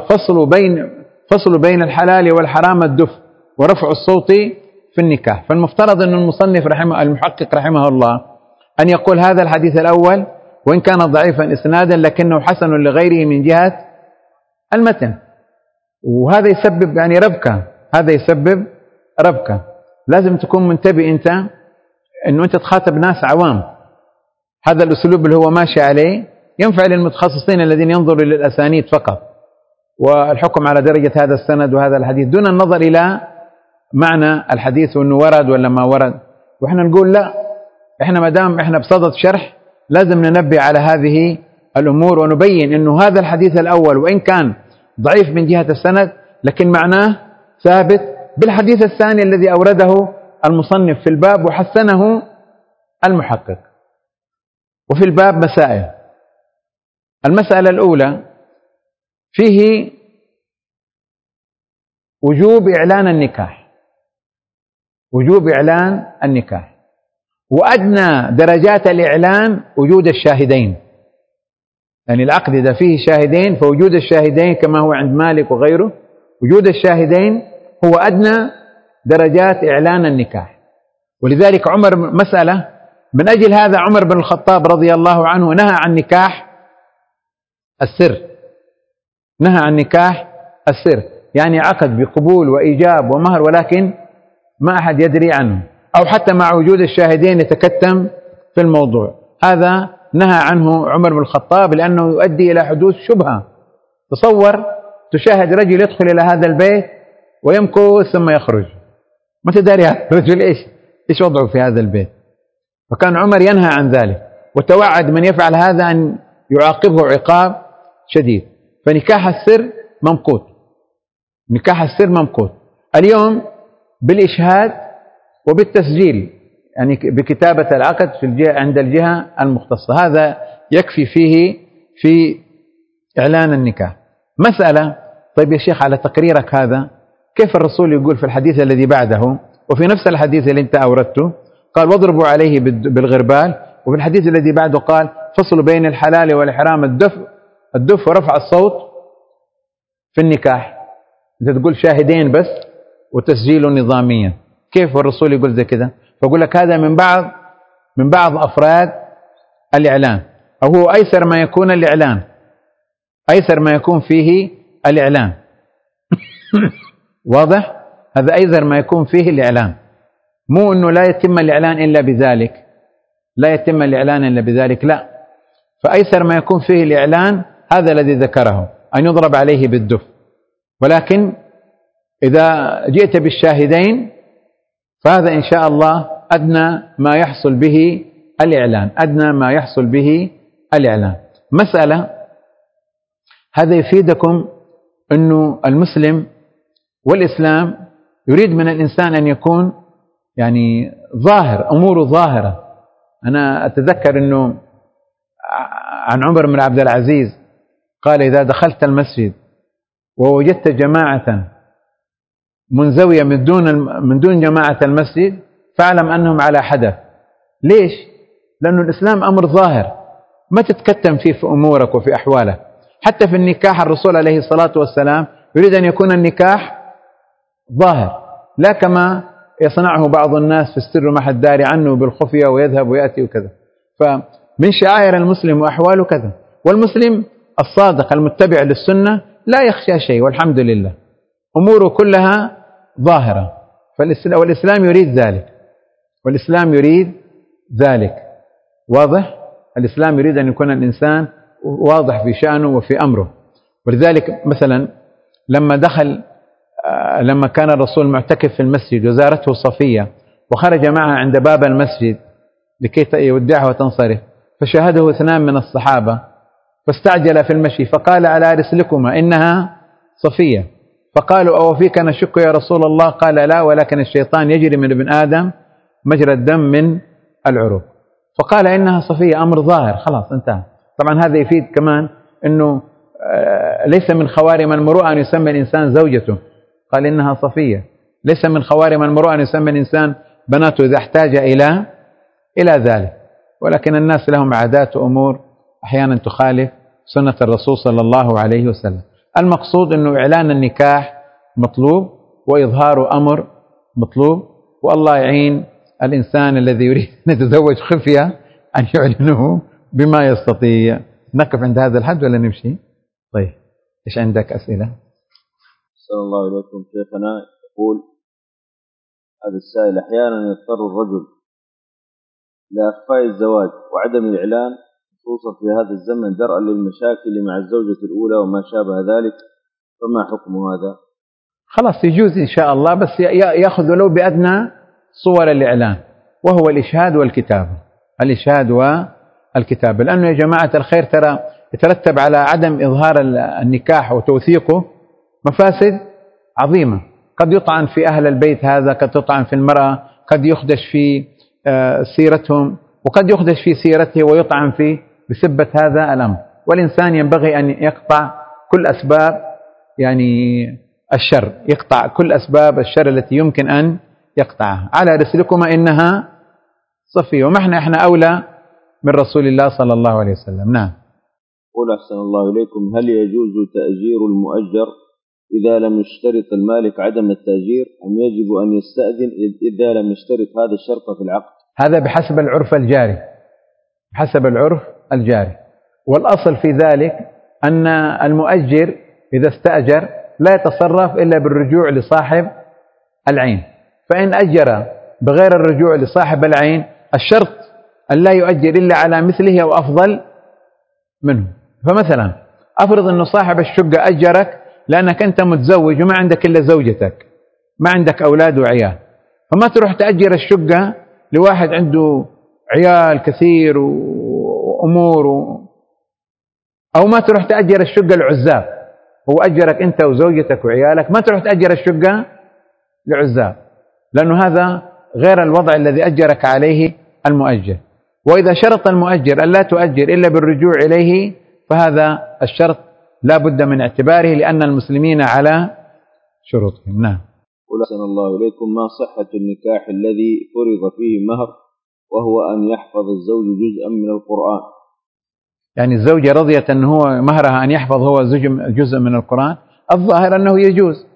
فصل بين الحلال والحرام الدف ورفع الصوت في النكاح. فالمفترض أن المحقق رحمه الله أن يقول هذا الحديث الأول وإن كان ضعيفا إسنادا لكنه حسن لغيره من جهة المتن. وهذا يسبب يعني ربكة، هذا يسبب ربكة. لازم تكون منتبه أنت أنه أنت تخاطب ناس عوام. هذا الأسلوب اللي هو ماشي عليه ينفع للمتخصصين الذين ينظروا للأسانيد فقط والحكم على درجة هذا السند وهذا الحديث دون النظر إلى معنى الحديث وأنه ورد ولا ما ورد. وإحنا نقول لا، إحنا ما دام إحنا بصدد شرح لازم ننبه على هذه الأمور ونبين أنه هذا الحديث الأول وإن كان ضعيف من جهة السند لكن معناه ثابت بالحديث الثاني الذي أورده المصنف في الباب وحسنه المحقق. وفي الباب مسائل. المسألة الأولى فيه وجوب إعلان النكاح، وجوب إعلان النكاح، وأدنى درجات الإعلان وجود الشاهدين. يعني العقد إذا فيه شاهدين فوجود الشاهدين كما هو عند مالك وغيره، وجود الشاهدين هو أدنى درجات إعلان النكاح. ولذلك عمر مسألة من أجل هذا عمر بن الخطاب رضي الله عنه نهى عن نكاح السر، نهى عن نكاح السر، يعني عقد بقبول وإيجاب ومهر ولكن ما أحد يدري عنه، أو حتى مع وجود الشاهدين يتكتم في الموضوع. هذا نهى عنه عمر بن الخطاب لأنه يؤدي إلى حدوث شبهة. تصور تشاهد رجل يدخل إلى هذا البيت ويمكث ثم يخرج، ما تدري هذا الرجل إيش وضعه في هذا البيت. فكان عمر ينهى عن ذلك وتوعد من يفعل هذا أن يعاقبه عقاب شديد. فنكاح السر ممقوت، نكاح السر ممقوت اليوم بالإشهاد وبالتسجيل، يعني بكتابة العقد عند الجهة المختصة. هذا يكفي فيه في إعلان النكاح. مسألة، طيب يا شيخ على تقريرك هذا كيف الرسول يقول في الحديث الذي بعده وفي نفس الحديث اللي انت أوردته قال واضربوا عليه بالغربال، وفي الحديث الذي بعده قال فصلوا بين الحلال والحرام الدف ورفع الصوت في النكاح. انت تقول شاهدين بس وتسجيله نظاميا، كيف الرسول يقول زي كده؟ فأقول لك هذا من بعض أفراد الإعلان، أو هو أيسر ما يكون الإعلان، أيسر ما يكون فيه الإعلان. واضح؟ هذا أيسر ما يكون فيه الإعلان، مو أنه لا يتم الإعلان إلا بذلك، لا يتم الإعلان إلا بذلك، لا. فأيسر ما يكون فيه الإعلان هذا الذي ذكره أن يضرب عليه بالدف. ولكن إذا جئت بالشاهدين فهذا إن شاء الله أدنى ما يحصل به الإعلان، أدنى ما يحصل به الإعلان. مسألة، هذا يفيدكم أنه المسلم والإسلام يريد من الإنسان أن يكون يعني ظاهر، أموره ظاهرة. أنا أتذكر أنه عن عمر بن عبد العزيز قال إذا دخلت المسجد ووجدت جماعة منزوية من دون جماعة المسجد فاعلم أنهم على حدث. ليش؟ لأنه الإسلام أمر ظاهر ما تتكتم فيه في أمورك وفي أحوالك. حتى في النكاح الرسول عليه الصلاة والسلام يريد أن يكون النكاح ظاهر، لا كما يصنعه بعض الناس في السر ما حد داري عنه بالخفية ويذهب ويأتي وكذا. فمن شعائر المسلم وأحواله كذا. والمسلم الصادق المتبع للسنة لا يخشى شيء والحمد لله، أموره كلها ظاهرة. والإسلام يريد ذلك، والإسلام يريد ذلك. واضح؟ الإسلام يريد أن يكون الإنسان واضح في شأنه وفي أمره. ولذلك مثلا لما كان الرسول معتكف في المسجد وزارته صفية وخرج معها عند باب المسجد لكي يودعها وتنصرف، فشاهده 2 من الصحابة فاستعجل في المشي فقال على رسلكما إنها صفية. فقالوا أو فيك نشك يا رسول الله؟ قال لا، ولكن الشيطان يجري من ابن آدم مجرى الدم من العروق. فقال إنها صفية، أمر ظاهر خلاص انتهى. طبعا هذا يفيد كمان أنه ليس من خوارم المروءة أن يسمى الإنسان زوجته، قال إنها صفية. ليس من خوارم المروءة أن يسمى الإنسان بناته إذا احتاج إلى ذلك. ولكن الناس لهم عادات وأمور أحيانا تخالف سنة الرسول صلى الله عليه وسلم. المقصود أنه إعلان النكاح مطلوب وإظهار أمر مطلوب، والله يعين الإنسان الذي يريد أن يتزوج خفية أن يعلنه بما يستطيع. نقف عند هذا الحد ولا نمشي؟ طيب إيش عندك أسئلة؟ صلى الله عليكم شيخنا. يقول هذا السائل: أحيانا يضطر الرجل لإخفاء الزواج وعدم الإعلان خصوصا في هذا الزمن درءا للمشاكل مع الزوجة الأولى وما شابه ذلك، فما حكم هذا؟ خلاص يجوز إن شاء الله، بس يأخذ ولو بأدنى صور الإعلان، وهو الإشهاد والكتاب. الإشهاد والكتاب، لأنه يا جماعة الخير ترى يترتب على عدم إظهار النكاح وتوثيقه مفاسد عظيمة. قد يطعن في أهل البيت، هذا قد يطعن في المرأة، قد يخدش في سيرتهم، وقد يخدش في سيرته ويطعن فيه بسبة هذا الأمر. والإنسان ينبغي أن يقطع كل أسباب يعني الشر، يقطع كل أسباب الشر التي يمكن أن يقطعها. على رسلكما إنها صفية، وما احنا أولى من رسول الله صلى الله عليه وسلم. نعم. قل أحسن الله إليكم: هل يجوز تأجير المؤجر إذا لم يشترط المالك عدم التأجير، أم يجب أن يستأذن إذا لم يشترط هذا الشرط في العقد؟ هذا بحسب العرف الجاري، بحسب العرف الجاري. والأصل في ذلك أن المؤجر إذا استأجر لا يتصرف إلا بالرجوع لصاحب العين، فإن أجر بغير الرجوع لصاحب العين الشرط أن لا يؤجر إلا على مثله أو أفضل منه. فمثلا أفرض أن صاحب الشقة أجرك لأنك أنت متزوج وما عندك إلا زوجتك، ما عندك أولاد وعيال، فما تروح تأجر الشقة لواحد عنده عيال كثير وأمور أو ما تروح تأجر الشقة لعزاب. هو أجرك أنت وزوجتك وعيالك، ما تروح تأجر الشقة لعزاب، لأنه هذا غير الوضع الذي أجرك عليه المؤجر. وإذا شرط المؤجر أن لا تؤجر إلا بالرجوع إليه فهذا الشرط لا بد من اعتباره، لأن المسلمين على شروطهم. نعم. قل أحسن الله إليكم: ما صحة النكاح الذي فرض فيه مهر وهو أن يحفظ الزوج جزءا من القرآن؟ يعني الزوجة رضيت أن هو مهرها أن يحفظ هو جزء من القرآن. الظاهر أنه يجوز،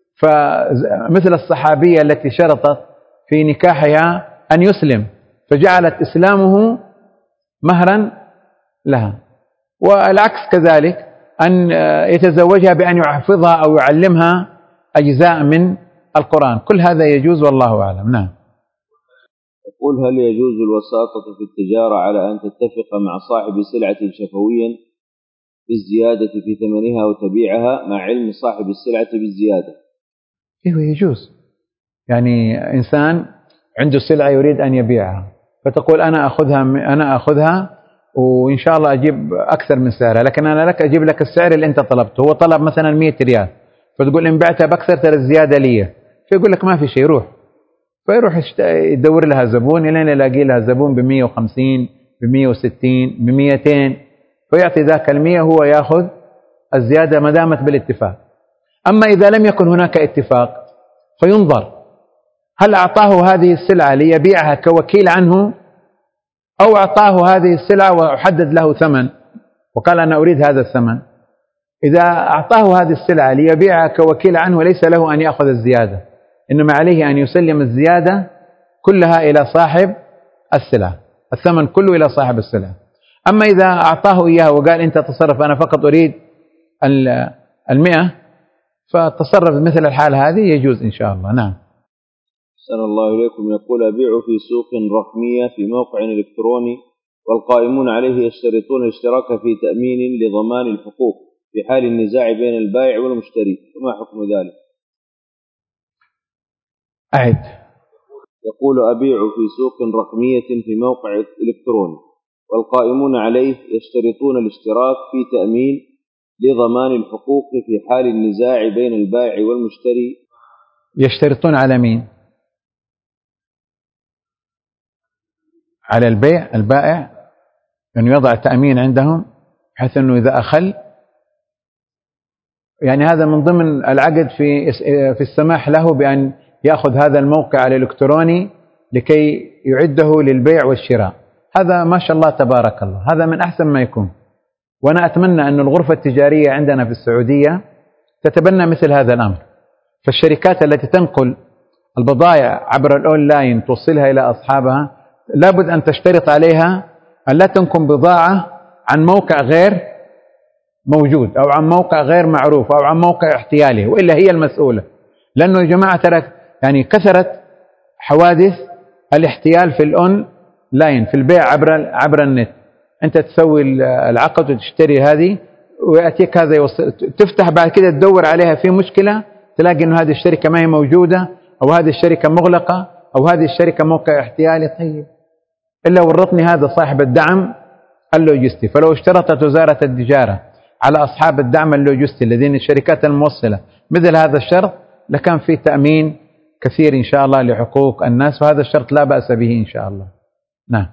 فمثل الصحابية التي شرطت في نكاحها أن يسلم فجعلت إسلامه مهرا لها، والعكس كذلك أن يتزوجها بأن يحفظها أو يعلمها أجزاء من القرآن. كل هذا يجوز والله أعلم. نعم. يقول: هل يجوز الوساطة في التجارة على أن تتفق مع صاحب سلعة شفويا بالزيادة في ثمنها وتبيعها مع علم صاحب السلعة بالزيادة؟ إيه يجوز. يعني إنسان عنده سلعة يريد أن يبيعها، فتقول أنا أخذها وإن شاء الله أجيب أكثر من سعرها، لكن أنا لك أجيب لك السعر اللي أنت طلبته. هو طلب مثلا 100 ريال، فتقول إن بعتها بأكثر ترى الزيادة لي، فيقول لك ما في شيء، روح. فيروح يدور لها زبون إلين يلاقي لها زبون ب150 ب160 ب200، فيعطي ذاك 100 هو يأخذ الزيادة ما دامت بالاتفاق. أما إذا لم يكن هناك اتفاق فينظر هل أعطاه هذه السلعة ليبيعها كوكيل عنه، أو أعطاه هذه السلعة وحدد له ثمن وقال أنا أريد هذا الثمن. إذا أعطاه هذه السلعة ليبيعها كوكيل عنه ليس له أن يأخذ الزيادة، إنما عليه أن يسلم الزيادة كلها إلى صاحب السلعة، الثمن كله إلى صاحب السلعة. أما إذا أعطاه إياها وقال أنت تصرف أنا فقط أريد 100، فتصرف مثل الحال هذه يجوز إن شاء الله. نعم. أحسن الله إليكم. يقول: أبيع في سوق رقمية في موقع إلكتروني والقائمون عليه يشترطون الاشتراك في تأمين لضمان الحقوق في حال النزاع بين البائع والمشتري، فما حكم ذلك؟ أعد. يقول: أبيع في سوق رقمية في موقع إلكتروني والقائمون عليه يشترطون الاشتراك في تأمين لضمان الحقوق في حال النزاع بين البائع والمشتري. يشترطون على مين؟ على البائع أن يضع تأمين عندهم بحيث أنه إذا أخل، يعني هذا من ضمن العقد في السماح له بأن يأخذ هذا الموقع الإلكتروني لكي يعده للبيع والشراء. هذا ما شاء الله تبارك الله، هذا من أحسن ما يكون. وأنا أتمنى أن الغرفة التجارية عندنا في السعودية تتبنى مثل هذا الأمر، فالشركات التي تنقل البضائع عبر الأونلاين توصلها إلى أصحابها لابد أن تشترط عليها أن لا تنقل بضاعة عن موقع غير موجود أو عن موقع غير معروف أو عن موقع احتيالي، وإلا هي المسؤولة. لأنه يا جماعة ترى يعني كثرت حوادث الاحتيال في الأونلاين، في البيع عبر النت. أنت تسوي العقد وتشتري هذه ويأتيك هذا تفتح بعد كده تدور عليها في مشكلة، تلاقي إنه هذه الشركة ما هي موجودة، أو هذه الشركة مغلقة، أو هذه الشركة موقع احتيالي. طيب إلا ورطني هذا صاحب الدعم اللوجستي. فلو اشترطت وزارة التجارة على أصحاب الدعم اللوجستي الذين الشركات الموصلة مثل هذا الشرط، لكان في تأمين كثير إن شاء الله لحقوق الناس، وهذا الشرط لا بأس به إن شاء الله. نعم.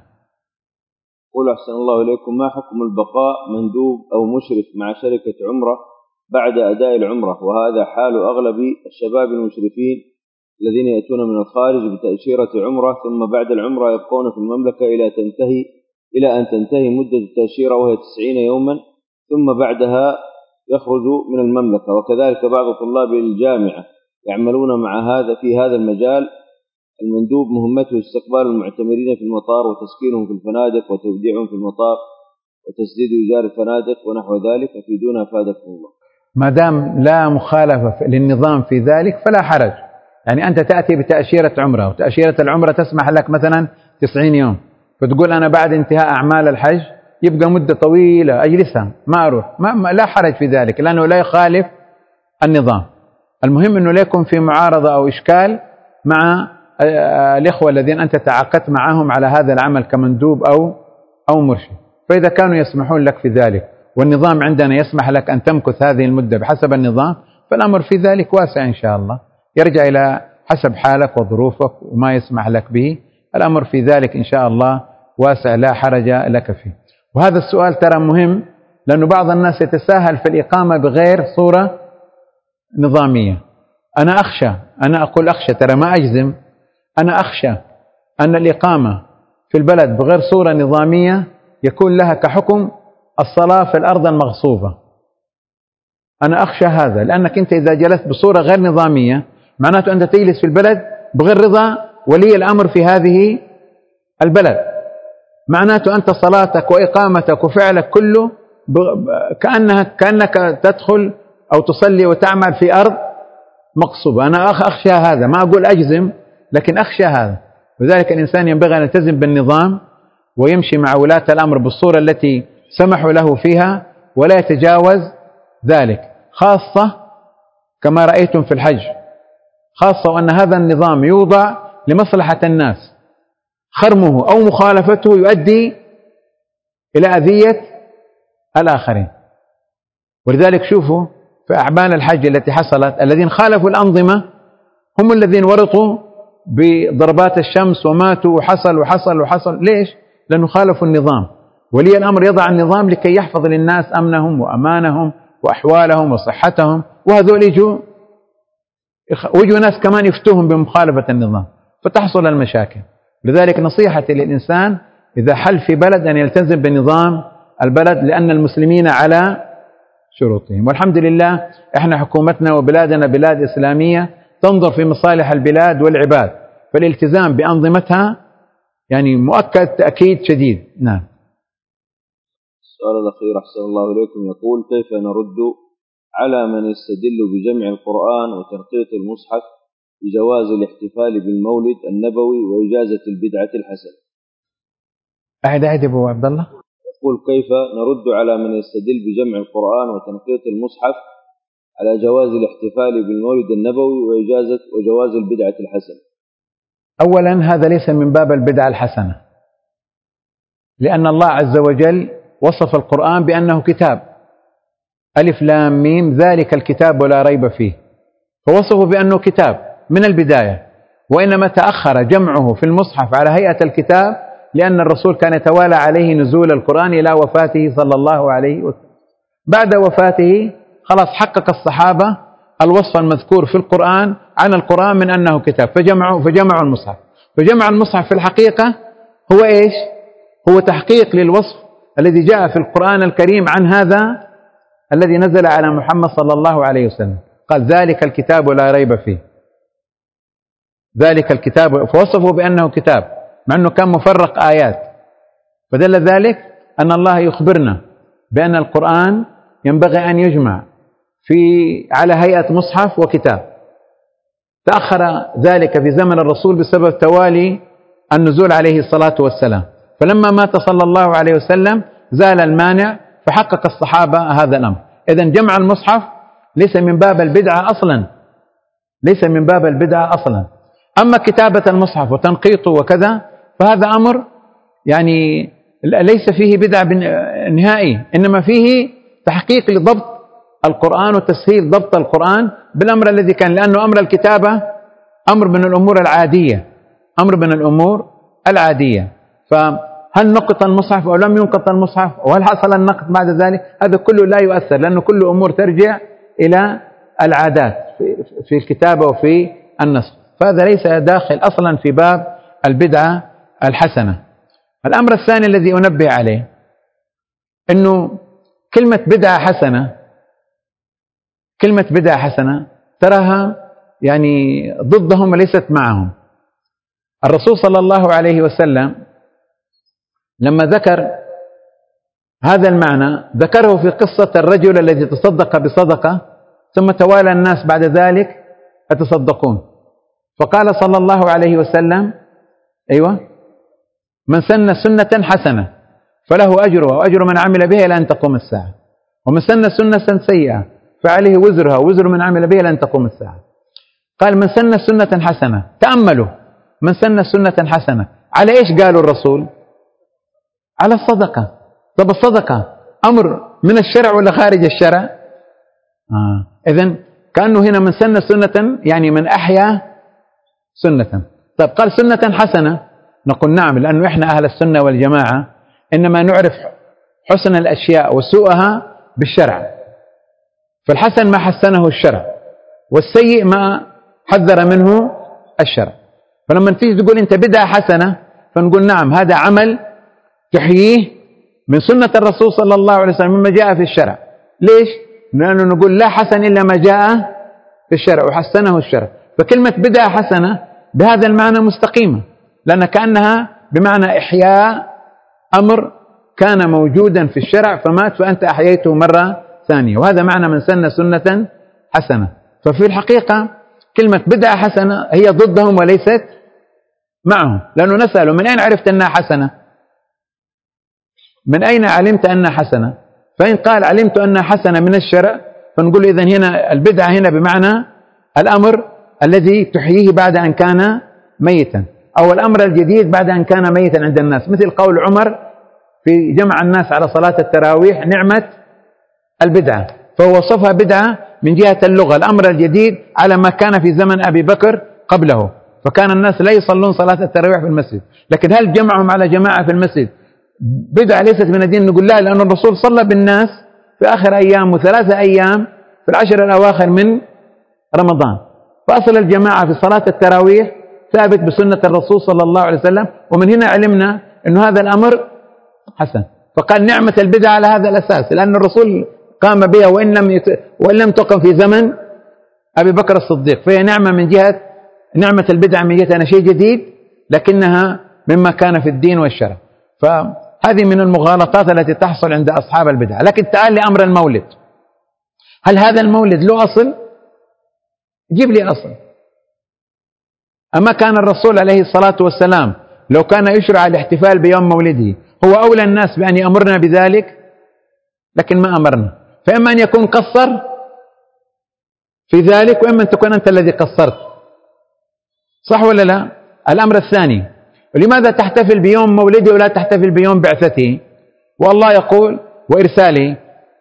قل أحسن الله إليكم، ما حكم البقاء مندوب أو مشرف مع شركة عمرة بعد أداء العمرة، وهذا حال أغلب الشباب المشرفين الذين يأتون من الخارج بتأشيرة عمرة، ثم بعد العمرة يبقون في المملكة إلى أن تنتهي مدة التأشيرة وهي 90 يوما، ثم بعدها يخرجوا من المملكة. وكذلك بعض طلاب الجامعة يعملون في هذا المجال. المندوب مهمته استقبال المعتمرين في المطار وتسكينهم في الفنادق وتوديعهم في المطار وتسديد إيجار الفنادق ونحو ذلك. أفيدونا أفادكم الله. ما دام لا مخالفة للنظام في ذلك فلا حرج. يعني أنت تأتي بتأشيرة عمرة، وتأشيرة العمرة تسمح لك مثلا 90 يوم، فتقول أنا بعد انتهاء أعمال الحج يبقى مدة طويلة أجلسها ما أروح، لا حرج في ذلك، لأنه لا يخالف النظام. المهم أنه لا يكون في معارضة أو إشكال مع الإخوة الذين أنت تعاقدت معهم على هذا العمل كمندوب أو مرشد. فإذا كانوا يسمحون لك في ذلك والنظام عندنا يسمح لك أن تمكث هذه المدة بحسب النظام، فالأمر في ذلك واسع إن شاء الله، يرجع إلى حسب حالك وظروفك وما يسمح لك به. الأمر في ذلك إن شاء الله واسع لا حرج لك فيه. وهذا السؤال ترى مهم، لأنه بعض الناس يتساهل في الإقامة بغير صورة نظامية. أنا أقول أخشى، ترى ما أجزم، أنا أخشى أن الإقامة في البلد بغير صورة نظامية يكون لها كحكم الصلاة في الأرض المغصوبة. أنا أخشى هذا، لأنك أنت إذا جلست بصورة غير نظامية معناته أنت تجلس في البلد بغير رضا ولي الأمر في هذه البلد، معناته أنت صلاتك وإقامتك وفعلك كله كأنك تدخل أو تصلي وتعمل في أرض مغصوبة. أنا أخشى هذا، ما أقول أجزم لكن أخشى هذا. لذلك الإنسان ينبغي أن يلتزم بالنظام ويمشي مع ولاة الأمر بالصورة التي سمحوا له فيها ولا يتجاوز ذلك، خاصة كما رأيتم في الحج، خاصة وأن هذا النظام يوضع لمصلحة الناس، خرمه أو مخالفته يؤدي إلى أذية الآخرين. ولذلك شوفوا في أعمال الحج التي حصلت، الذين خالفوا الأنظمة هم الذين ورطوا بضربات الشمس وماتوا وحصل. ليش؟ لأنه خالفوا النظام. ولي الأمر يضع النظام لكي يحفظ للناس أمنهم وأمانهم وأحوالهم وصحتهم، وهذول وجوا ناس كمان يفتوهم بمخالفة النظام فتحصل المشاكل. لذلك نصيحتي للإنسان إذا حل في بلد أن يلتزم بنظام البلد، لأن المسلمين على شروطهم. والحمد لله إحنا حكومتنا وبلادنا بلاد إسلامية تنظر في مصالح البلاد والعباد، فالالتزام بأنظمتها يعني مؤكد تأكيد شديد. نعم. السؤال الأخير أحسن الله إليكم يقول: كيف نرد على من يستدل بجمع القرآن وتنقيط المصحف بجواز الاحتفال بالمولد النبوي وإجازة البدعة الحسنة؟ أعد أبو عبد الله. يقول: كيف نرد على من يستدل بجمع القرآن وتنقيط المصحف على جواز الاحتفال بالمولد النبوي وجواز البدعة الحسنة؟ أولا هذا ليس من باب البدعة الحسنة، لأن الله عز وجل وصف القرآن بأنه كتاب، ألف لام ميم ذلك الكتاب ولا ريب فيه، فوصفه بأنه كتاب من البداية. وإنما تأخر جمعه في المصحف على هيئة الكتاب لأن الرسول كان يتوالى عليه نزول القرآن إلى وفاته صلى الله عليه وسلم. بعد وفاته خلاص حقق الصحابة الوصف المذكور في القرآن عن القرآن من أنه كتاب، فجمعوا المصحف. فجمع المصحف في الحقيقة هو إيش؟ هو تحقيق للوصف الذي جاء في القرآن الكريم عن هذا الذي نزل على محمد صلى الله عليه وسلم. قال ذلك الكتاب لا ريب فيه، ذلك الكتاب، فوصفه بأنه كتاب مع أنه كان مفرق آيات. فدل ذلك أن الله يخبرنا بأن القرآن ينبغي أن يجمع على هيئة مصحف وكتاب. تأخر ذلك في زمن الرسول بسبب توالي النزول عليه الصلاة والسلام، فلما مات صلى الله عليه وسلم زال المانع، فحقق الصحابة هذا الأمر. إذن جمع المصحف ليس من باب البدعة أصلا، ليس من باب البدعة أصلا. أما كتابة المصحف وتنقيطه وكذا فهذا أمر يعني ليس فيه بدعة نهائي، إنما فيه تحقيق لضبط القرآن وتسهيل ضبط القرآن بالأمر الذي كان، لأنه أمر الكتابة أمر من الأمور العادية، أمر من الأمور العادية. فهل نقط المصحف أو لم ينقط المصحف وهل حصل النقط بعد ذلك، هذا كله لا يؤثر، لأنه كل أمور ترجع إلى العادات في الكتابة وفي النسخ، فهذا ليس داخل أصلا في باب البدعة الحسنة. الأمر الثاني الذي أنبه عليه أنه كلمة بدعة حسنة، كلمة بدعة حسنة تراها يعني ضدهم وليست معهم. الرسول صلى الله عليه وسلم لما ذكر هذا المعنى ذكره في قصة الرجل الذي تصدق بصدقة ثم توالى الناس بعد ذلك يتصدقون، فقال صلى الله عليه وسلم: أيوة، من سن سنة حسنة فله أجرها وأجر من عمل بها إلى أن تقوم الساعة، ومن سن سنة سيئة فعليه وزرها ووزر من عمل بها إلى أن تقوم الساعة. قال: من سن سنة حسنة، تأملوا، من سن سنة حسنة على إيش قالوا الرسول؟ على الصدقة. طب الصدقة أمر من الشرع ولا خارج الشرع؟ إذن كأنه هنا من سن سنة يعني من أحيا سنة. طب قال سنة حسنة، نقول نعم، لأنه إحنا أهل السنة والجماعة إنما نعرف حسن الأشياء وسوءها بالشرع، فالحسن ما حسنه الشرع والسيء ما حذر منه الشرع. فلما تيجي تقول أنت بدعة حسنة فنقول نعم، هذا عمل تحييه من سنة الرسول صلى الله عليه وسلم مما جاء في الشرع. ليش؟ لأنه نقول لا حسن إلا ما جاء في الشرع وحسنه الشرع، فكلمة بدعة حسنة بهذا المعنى مستقيمة، لأن كأنها بمعنى إحياء أمر كان موجودا في الشرع فمات فأنت أحييته مرة ثانية، وهذا معنى من سن سنة حسنة. ففي الحقيقة كلمة بدعة حسنة هي ضدهم وليست معهم، لأنه نسأله: من أين عرفت أنها حسنة؟ من أين علمت أنها حسنة؟ فإن قال علمت أنها حسنة من الشرع فنقول إذن هنا البدعة هنا بمعنى الأمر الذي تحييه بعد أن كان ميتا، أو الأمر الجديد بعد أن كان ميتا عند الناس، مثل قول عمر في جمع الناس على صلاة التراويح: نعمة البدعة، فهو وصفها بدعة من جهة اللغة، الأمر الجديد على ما كان في زمن أبي بكر قبله، فكان الناس لا يصلون صلاة التراويح في المسجد. لكن هل جمعهم على جماعة في المسجد بدعة ليست من الدين؟ نقول لا، لأن الرسول صلى بالناس في آخر أيام و3 أيام في العشر الأواخر من رمضان، فأصل الجماعة في صلاة التراويح ثابت بسنة الرسول صلى الله عليه وسلم، ومن هنا علمنا أن هذا الأمر حسن. فقال نعمة البدعة على هذا الأساس، لأن الرسول قام بها وإن لم تقم في زمن أبي بكر الصديق، فهي نعمة من جهة نعمة البدعة من جهة أن شيء جديد لكنها مما كان في الدين والشرع. فهذه من المغالطات التي تحصل عند أصحاب البدعة. لكن تعال لأمر المولد، هل هذا المولد له أصل؟ جيب لي أصل. أما كان الرسول عليه الصلاة والسلام لو كان يشرع الاحتفال بيوم مولده هو أولى الناس بأن يأمرنا بذلك، لكن ما أمرنا، فإما أن يكون قصر في ذلك وإما أن تكون أنت الذي قصرت، صح ولا لا؟ الأمر الثاني: ولماذا تحتفل بيوم مولده ولا تحتفل بيوم بعثته؟ والله يقول: وإرساله،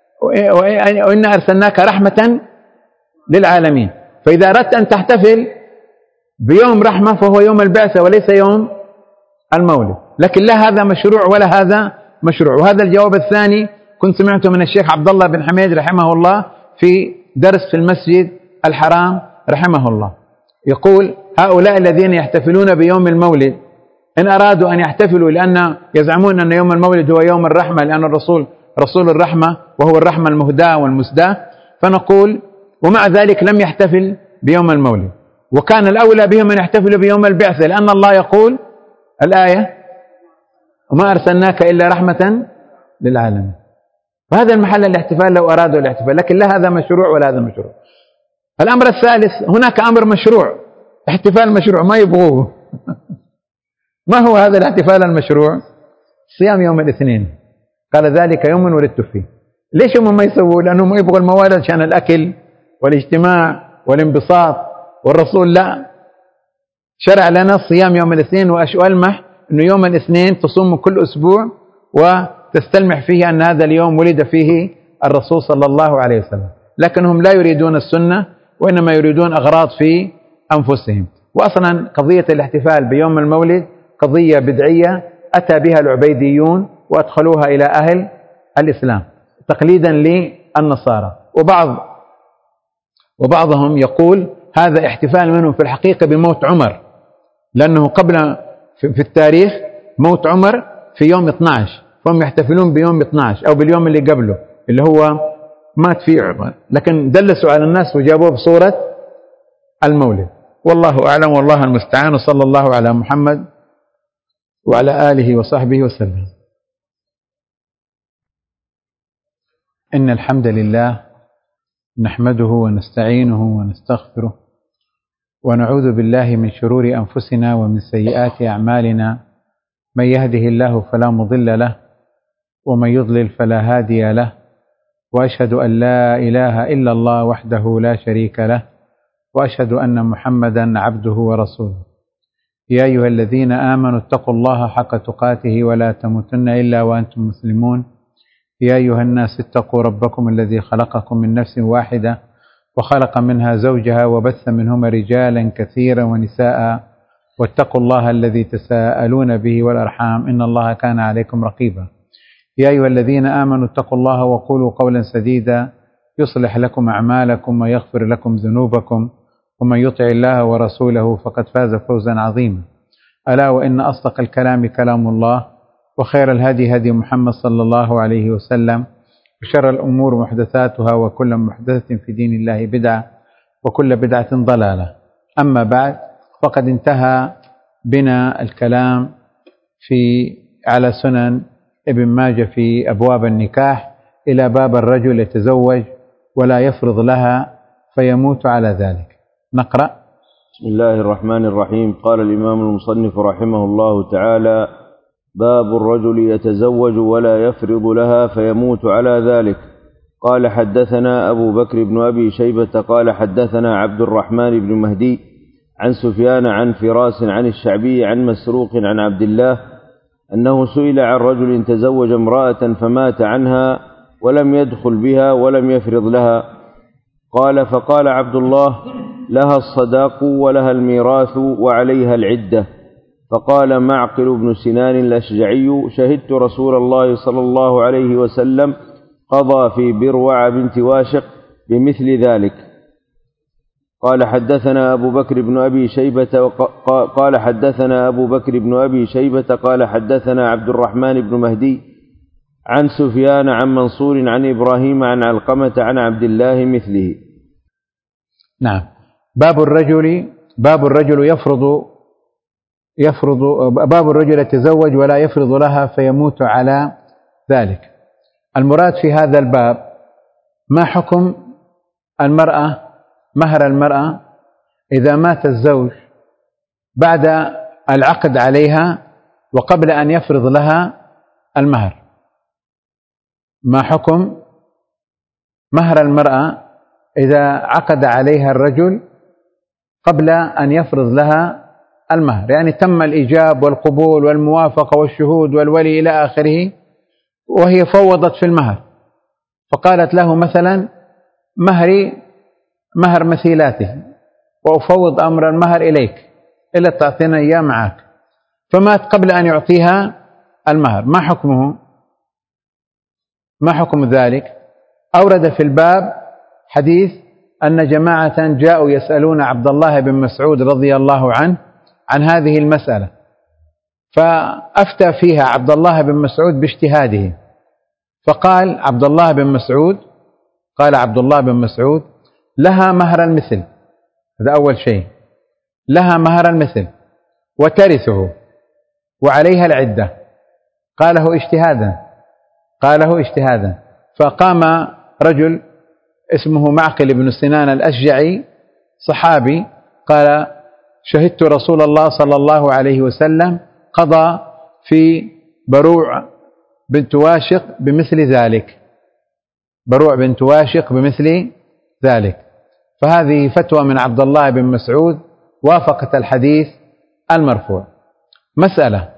وإنا أرسلناك رحمة للعالمين. فإذا أردت أن تحتفل بيوم رحمة فهو يوم البعثة وليس يوم المولد، لكن لا هذا مشروع ولا هذا مشروع. وهذا الجواب الثاني كنت سمعته من الشيخ عبد الله بن حميد رحمه الله في درس في المسجد الحرام رحمه الله، يقول: هؤلاء الذين يحتفلون بيوم المولد إن أرادوا أن يحتفلوا لأن يزعمون أن يوم المولد هو يوم الرحمة لأن الرسول رسول الرحمة وهو الرحمة المهداة والمسداة، فنقول: ومع ذلك لم يحتفل بيوم المولد، وكان الأولى بهم أن يحتفلوا بيوم البعثة، لأن الله يقول الآية: وما أرسلناك إلا رحمة للعالمين. وهذا المحل الاحتفال لو أرادوا الاحتفال، لكن لا هذا مشروع ولا هذا مشروع. الأمر الثالث، هناك أمر مشروع، احتفال مشروع ما يبغوه. ما هو هذا الاحتفال المشروع؟ صيام يوم الاثنين، قال ذلك يوم ولدت فيه. ليش هم ما يسووا؟ لأنهم يبغوا الموالد عشان الأكل والاجتماع والانبساط، والرسول لا، شرع لنا صيام يوم الاثنين. وألمح أنه يوم الاثنين تصوم كل أسبوع وتستلمح فيه أن هذا اليوم ولد فيه الرسول صلى الله عليه وسلم، لكنهم لا يريدون السنة وإنما يريدون أغراض في أنفسهم. وأصلا قضية الاحتفال بيوم المولد قضية بدعية أتى بها العبيديون وأدخلوها إلى أهل الإسلام تقليدا للنصارى. وبعضهم يقول هذا احتفال منهم في الحقيقة بموت عمر، لأنه قبل في التاريخ موت عمر في يوم 12، فهم يحتفلون بيوم 12 أو باليوم اللي قبله اللي هو مات فيه عمر، لكن دلسوا على الناس وجابوه بصورة المولد. والله أعلم والله المستعان، وصلى الله على محمد وعلى آله وصحبه وسلم. إن الحمد لله نحمده ونستعينه ونستغفره ونعوذ بالله من شرور أنفسنا ومن سيئات أعمالنا، من يهده الله فلا مضل له ومن يضلل فلا هادي له، وأشهد أن لا إله إلا الله وحده لا شريك له، وأشهد أن محمدا عبده ورسوله. يا أيها الذين آمنوا اتقوا الله حق تقاته ولا تموتن إلا وأنتم مسلمون. يا أيها الناس اتقوا ربكم الذي خلقكم من نفس واحدة وخلق منها زوجها وبث منهما رجالا كثيرا ونساء، واتقوا الله الذي تساءلون به والأرحام إن الله كان عليكم رقيبا. يا أيها الذين آمنوا اتقوا الله وقولوا قولا سديدا يصلح لكم أعمالكم ويغفر لكم ذنوبكم، ومن يطع الله ورسوله فقد فاز فوزا عظيما. ألا وإن أصدق الكلام كلام الله، وخير الهدي هدي محمد صلى الله عليه وسلم، وشر الأمور محدثاتها، وكل محدثة في دين الله بدعة، وكل بدعة ضلالة. أما بعد، فقد انتهى بنا الكلام على سنن ابن ماجه في أبواب النكاح إلى باب الرجل يتزوج ولا يفرض لها فيموت على ذلك. نقرأ. بسم الله الرحمن الرحيم. قال الإمام المصنف رحمه الله تعالى: باب الرجل يتزوج ولا يفرض لها فيموت على ذلك. قال: حدثنا أبو بكر بن أبي شيبة قال حدثنا عبد الرحمن بن مهدي عن سفيان عن فراس عن الشعبي عن مسروق عن عبد الله أنه سئل عن رجل تزوج امرأة فمات عنها ولم يدخل بها ولم يفرض لها. قال: فقال عبد الله: لها الصداق ولها الميراث وعليها العدة. فقال معقل بن سنان الأشجعي: شهدت رسول الله صلى الله عليه وسلم قضى في بروع بنت واشق بمثل ذلك. قال: حدثنا أبو بكر بن أبي شيبة قال حدثنا عبد الرحمن بن مهدي عن سفيان عن منصور عن إبراهيم عن علقمة عن عبد الله مثله. نعم. باب الرجل يتزوج ولا يفرض لها فيموت على ذلك. المراد في هذا الباب ما حكم المرأة، مهر المرأة إذا مات الزوج بعد العقد عليها وقبل أن يفرض لها المهر. ما حكم مهر المرأة إذا عقد عليها الرجل قبل أن يفرض لها المهر، يعني تم الإيجاب والقبول والموافقة والشهود والولي إلى آخره، وهي فوضت في المهر فقالت له مثلا: مهر مثيلاته، وأفوض أمر المهر إليك إلا تعطينا إياه معك. فمات قبل أن يعطيها المهر، ما حكمه؟ ما حكم ذلك؟ أورد في الباب حديث أن جماعة جاءوا يسألون عبد الله بن مسعود رضي الله عنه عن هذه المسألة، فأفتى فيها عبد الله بن مسعود باجتهاده. فقال عبد الله بن مسعود: لها مهر المثل، هذا أول شيء، لها مهر المثل وترثه وعليها العدة. قاله اجتهادا. فقام رجل اسمه معقل بن سنان الأشجعي صحابي، قال: شهدت رسول الله صلى الله عليه وسلم قضى في بروع بنت واشق بمثل ذلك، بروع بنت واشق بمثل ذلك. فهذه فتوى من عبد الله بن مسعود وافقت الحديث المرفوع. مسألة: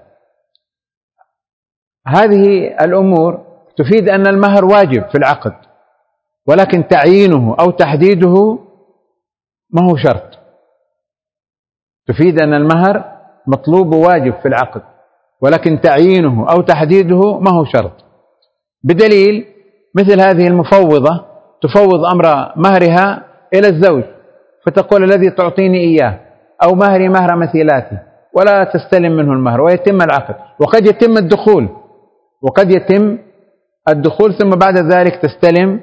هذه الأمور تفيد أن المهر واجب في العقد، ولكن تعيينه أو تحديده ما هو شرط. تفيد أن المهر مطلوب واجب في العقد، ولكن تعيينه أو تحديده ما هو شرط، بدليل مثل هذه المفوضة تفوض أمر مهرها إلى الزوج، فتقول: الذي تعطيني إياه، أو مهري مهر مثيلاتي، ولا تستلم منه المهر ويتم العقد. وقد يتم الدخول، ثم بعد ذلك تستلم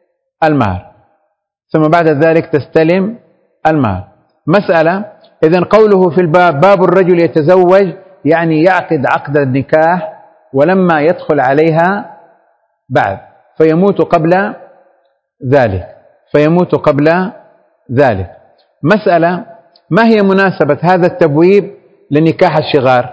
المهر، مسألة. إذن قوله في الباب: باب الرجل يتزوج، يعني يعقد عقد النكاح ولما يدخل عليها بعد، فيموت قبل ذلك. مسألة: ما هي مناسبة هذا التبويب لنكاح الشغار؟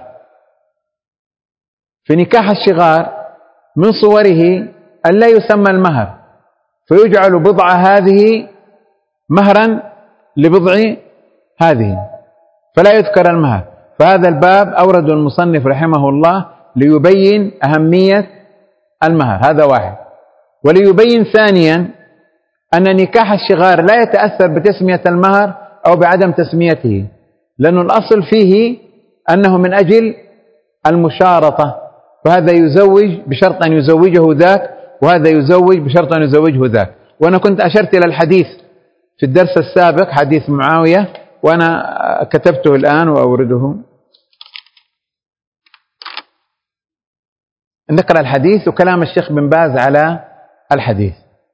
في نكاح الشغار من صوره أن لا يسمى المهر، فيجعل بضع هذه مهرا لبضع هذه، فلا يذكر المهر. فهذا الباب أورد المصنف رحمه الله ليبين أهمية المهر، هذا واحد. وليبين ثانيا أن نكاح الشغار لا يتأثر بتسمية المهر أو بعدم تسميته، لأن الأصل فيه أنه من أجل المشارطة، فهذا يزوج بشرط أن يزوجه ذاك، وهذا يزوج بشرط أن يزوجه ذاك. وأنا كنت أشرت إلى الحديث في الدرس السابق، حديث معاوية، وأنا كتبته الآن وأورده. نقرأ الحديث وكلام الشيخ بن باز على الحديث.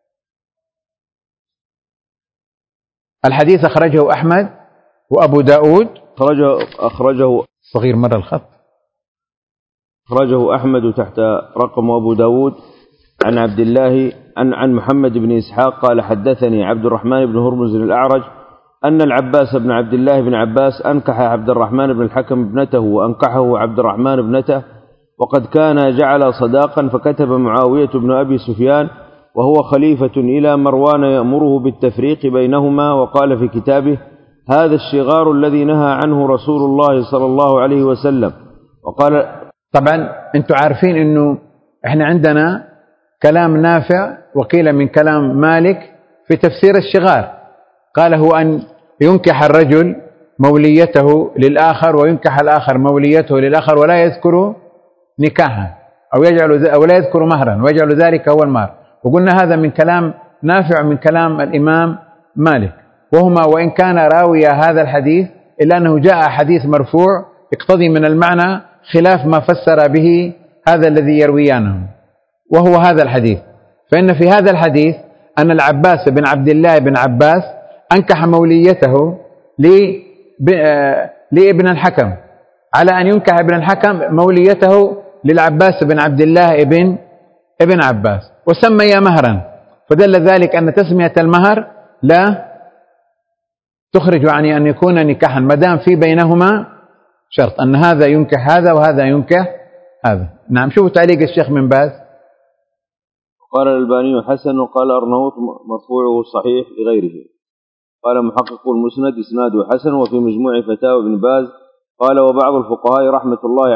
الحديث أخرجه أحمد وأبو داود، أخرجه صغير مرة الخط، أخرجه أحمد تحت رقم أبو داود عن عبد الله عن محمد بن إسحاق قال: حدثني عبد الرحمن بن هرمز الأعرج أن العباس بن عبد الله بن عباس أنكح عبد الرحمن بن الحكم ابنته، وأنكحه عبد الرحمن ابنته، وقد كان جعل صداقا، فكتب معاوية بن أبي سفيان وهو خليفة إلى مروان يأمره بالتفريق بينهما، وقال في كتابه: هذا الشغار الذي نهى عنه رسول الله صلى الله عليه وسلم. وقال: طبعا أنتم عارفين أنه إحنا عندنا كلام نافع وقيل من كلام مالك في تفسير الشغار، قال: هو أن ينكح الرجل موليته للآخر، وينكح الآخر موليته للآخر، ولا يذكر نكاحا أو لا يذكر مهرا، ويجعل ذلك هو المهر. وقلنا هذا من كلام نافع من كلام الإمام مالك، وهما وإن كان راوي هذا الحديث إلا أنه جاء حديث مرفوع يقتضي من المعنى خلاف ما فسر به هذا الذي يرويانه، وهو هذا الحديث. فإن في هذا الحديث أن العباس بن عبد الله بن عباس أنكح موليته لابن الحكم، على أن ينكح ابن الحكم موليته للعباس بن عبد الله ابن عباس، وسمي مهرا، فدل ذلك أن تسمية المهر لا تخرج عن أن يكون نكاحا، ما دام في بينهما شرط أن هذا ينكح هذا وهذا ينكح هذا. نعم. شوفوا تعليق الشيخ بن باز. قال الألباني حسن، وقال أرنوط مرفوعه صحيح لغيره. قال محقق المسند إسناده حسن. وفي مجموع فتاوى ابن باز قال: وبعض الفقهاء رحمة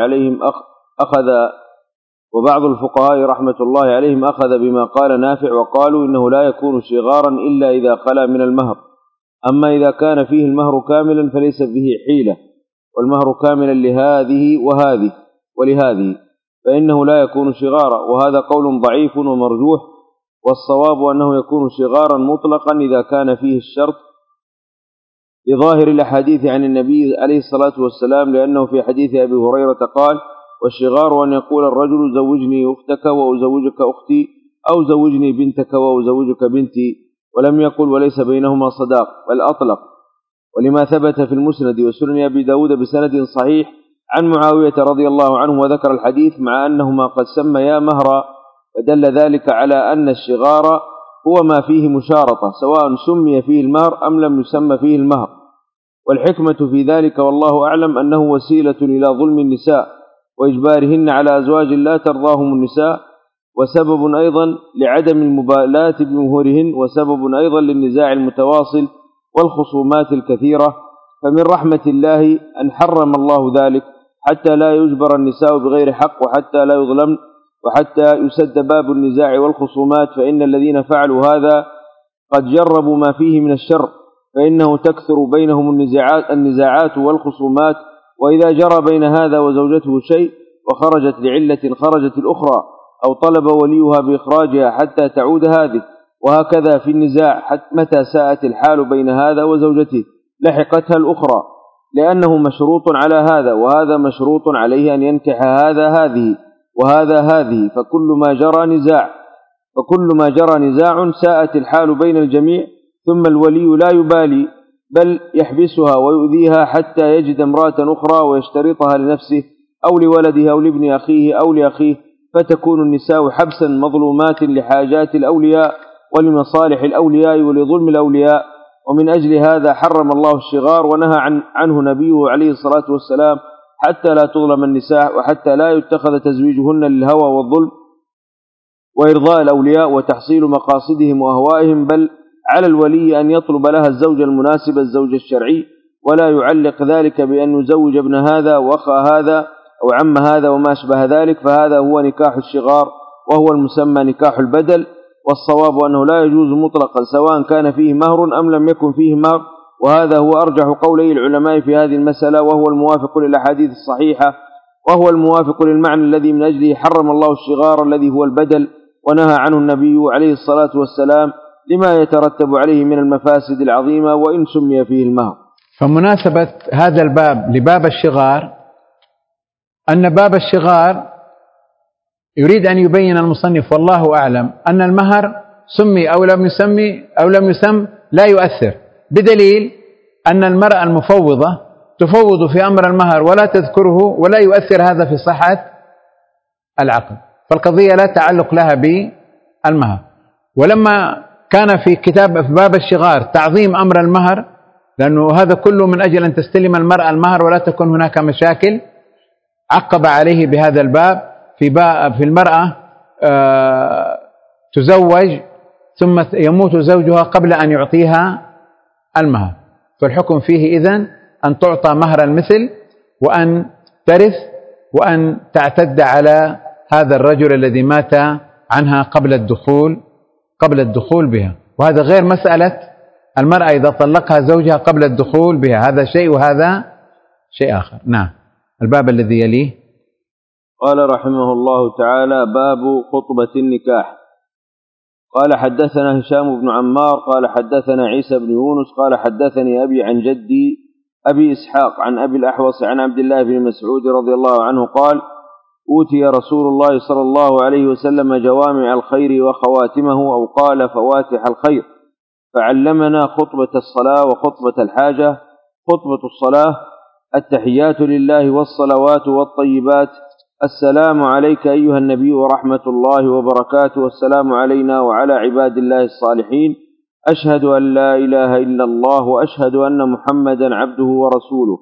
الله عليهم أخذ بما قال نافع، وقالوا إنه لا يكون شغارا إلا إذا خلا من المهر، أما إذا كان فيه المهر كاملا فليس فيه حيلة، والمهر كاملا لهذه وهذه ولهذه، فإنه لا يكون شغارا، وهذا قول ضعيف ومرجوح، والصواب أنه يكون شغارا مطلقا إذا كان فيه الشرط لظاهر الأحاديث عن النبي عليه الصلاة والسلام، لأنه في حديث أبي هريرة قال: والشغار أن يقول الرجل زوجني أختك وأزوجك أختي، أو زوجني بنتك وأزوجك بنتي، ولم يقل وليس بينهما صداق، بل أطلق. ولما ثبت في المسند وسنن أبي داود بسند صحيح عن معاوية رضي الله عنه، وذكر الحديث مع أنهما قد سميا مهرا، فدل ذلك على أن الشغار هو ما فيه مشارطة، سواء سمي فيه المهر أم لم يسمى فيه المهر. والحكمة في ذلك والله أعلم أنه وسيلة إلى ظلم النساء وإجبارهن على أزواج لا ترضاهم النساء، وسبب أيضا لعدم المبالاة بمهورهن، وسبب أيضا للنزاع المتواصل والخصومات الكثيرة. فمن رحمة الله أن حرم الله ذلك حتى لا يجبر النساء بغير حق، وحتى لا يظلم، وحتى يسد باب النزاع والخصومات. فإن الذين فعلوا هذا قد جربوا ما فيه من الشر، فإنه تكثر بينهم النزاعات والخصومات. وإذا جرى بين هذا وزوجته شيء وخرجت لعلة خرجت الأخرى، أو طلب وليها بإخراجها حتى تعود هذه، وهكذا في النزاع حتى متى ساءت الحال بين هذا وزوجته لحقتها الأخرى، لأنه مشروط على هذا، وهذا مشروط عليه أن ينكح هذا هذه وهذا هذه. فكل ما جرى نزاع ساءت الحال بين الجميع، ثم الولي لا يبالي بل يحبسها ويؤذيها حتى يجد امرأة أخرى ويشترطها لنفسه أو لولده أو لابن أخيه أو لأخيه، فتكون النساء حبسا مظلومات لحاجات الأولياء ولمصالح الأولياء ولظلم الأولياء. ومن أجل هذا حرم الله الشغار ونهى عنه نبيه عليه الصلاة والسلام، حتى لا تظلم النساء، وحتى لا يتخذ تزويجهن للهوى والظلم وإرضاء الأولياء وتحصيل مقاصدهم وأهوائهم، بل على الولي أن يطلب لها الزوج المناسب، الزوج الشرعي، ولا يعلق ذلك بأن يزوج ابن هذا وأخا هذا أو عم هذا وما أشبه ذلك، فهذا هو نكاح الشغار، وهو المسمى نكاح البدل. والصواب أنه لا يجوز مطلقا، سواء كان فيه مهر أم لم يكن فيه مهر، وهذا هو أرجح قولي العلماء في هذه المسألة، وهو الموافق للأحاديث الصحيحة، وهو الموافق للمعنى الذي من أجله حرم الله الشغار الذي هو البدل، ونهى عنه النبي عليه الصلاة والسلام لما يترتب عليه من المفاسد العظيمة وإن سمي فيه المهر. فمناسبة هذا الباب لباب الشغار أن باب الشغار يريد أن يبين المصنف والله أعلم أن المهر سمي أو لم يسم لا يؤثر، بدليل أن المرأة المفوضة تفوض في أمر المهر ولا تذكره ولا يؤثر هذا في صحة العقد، فالقضية لا تعلق لها بالمهر. ولما كان في باب الشغار تعظيم أمر المهر، لأنه هذا كله من أجل أن تستلم المرأة المهر ولا تكون هناك مشاكل، عقب عليه بهذا الباب في المرأة تزوج ثم يموت زوجها قبل أن يعطيها المهر، فالحكم فيه إذن أن تعطى مهر المثل، وأن ترث، وأن تعتد على هذا الرجل الذي مات عنها قبل الدخول بها. وهذا غير مسألة المرأة إذا طلقها زوجها قبل الدخول بها، هذا شيء وهذا شيء آخر. نعم. الباب الذي يليه. قال رحمه الله تعالى: باب خطبة النكاح. قال: حدثنا هشام بن عمار قال حدثنا عيسى بن يونس قال حدثني أبي عن جدي أبي إسحاق عن أبي الأحوص عن عبد الله بن مسعود رضي الله عنه قال: أوتي رسول الله صلى الله عليه وسلم جوامع الخير وخواتمه، أو قال فواتح الخير، فعلمنا خطبة الصلاة وخطبة الحاجة. خطبة الصلاة: التحيات لله والصلوات والطيبات، السلام عليك أيها النبي ورحمة الله وبركاته، والسلام علينا وعلى عباد الله الصالحين، أشهد أن لا إله إلا الله وأشهد أن محمدا عبده ورسوله.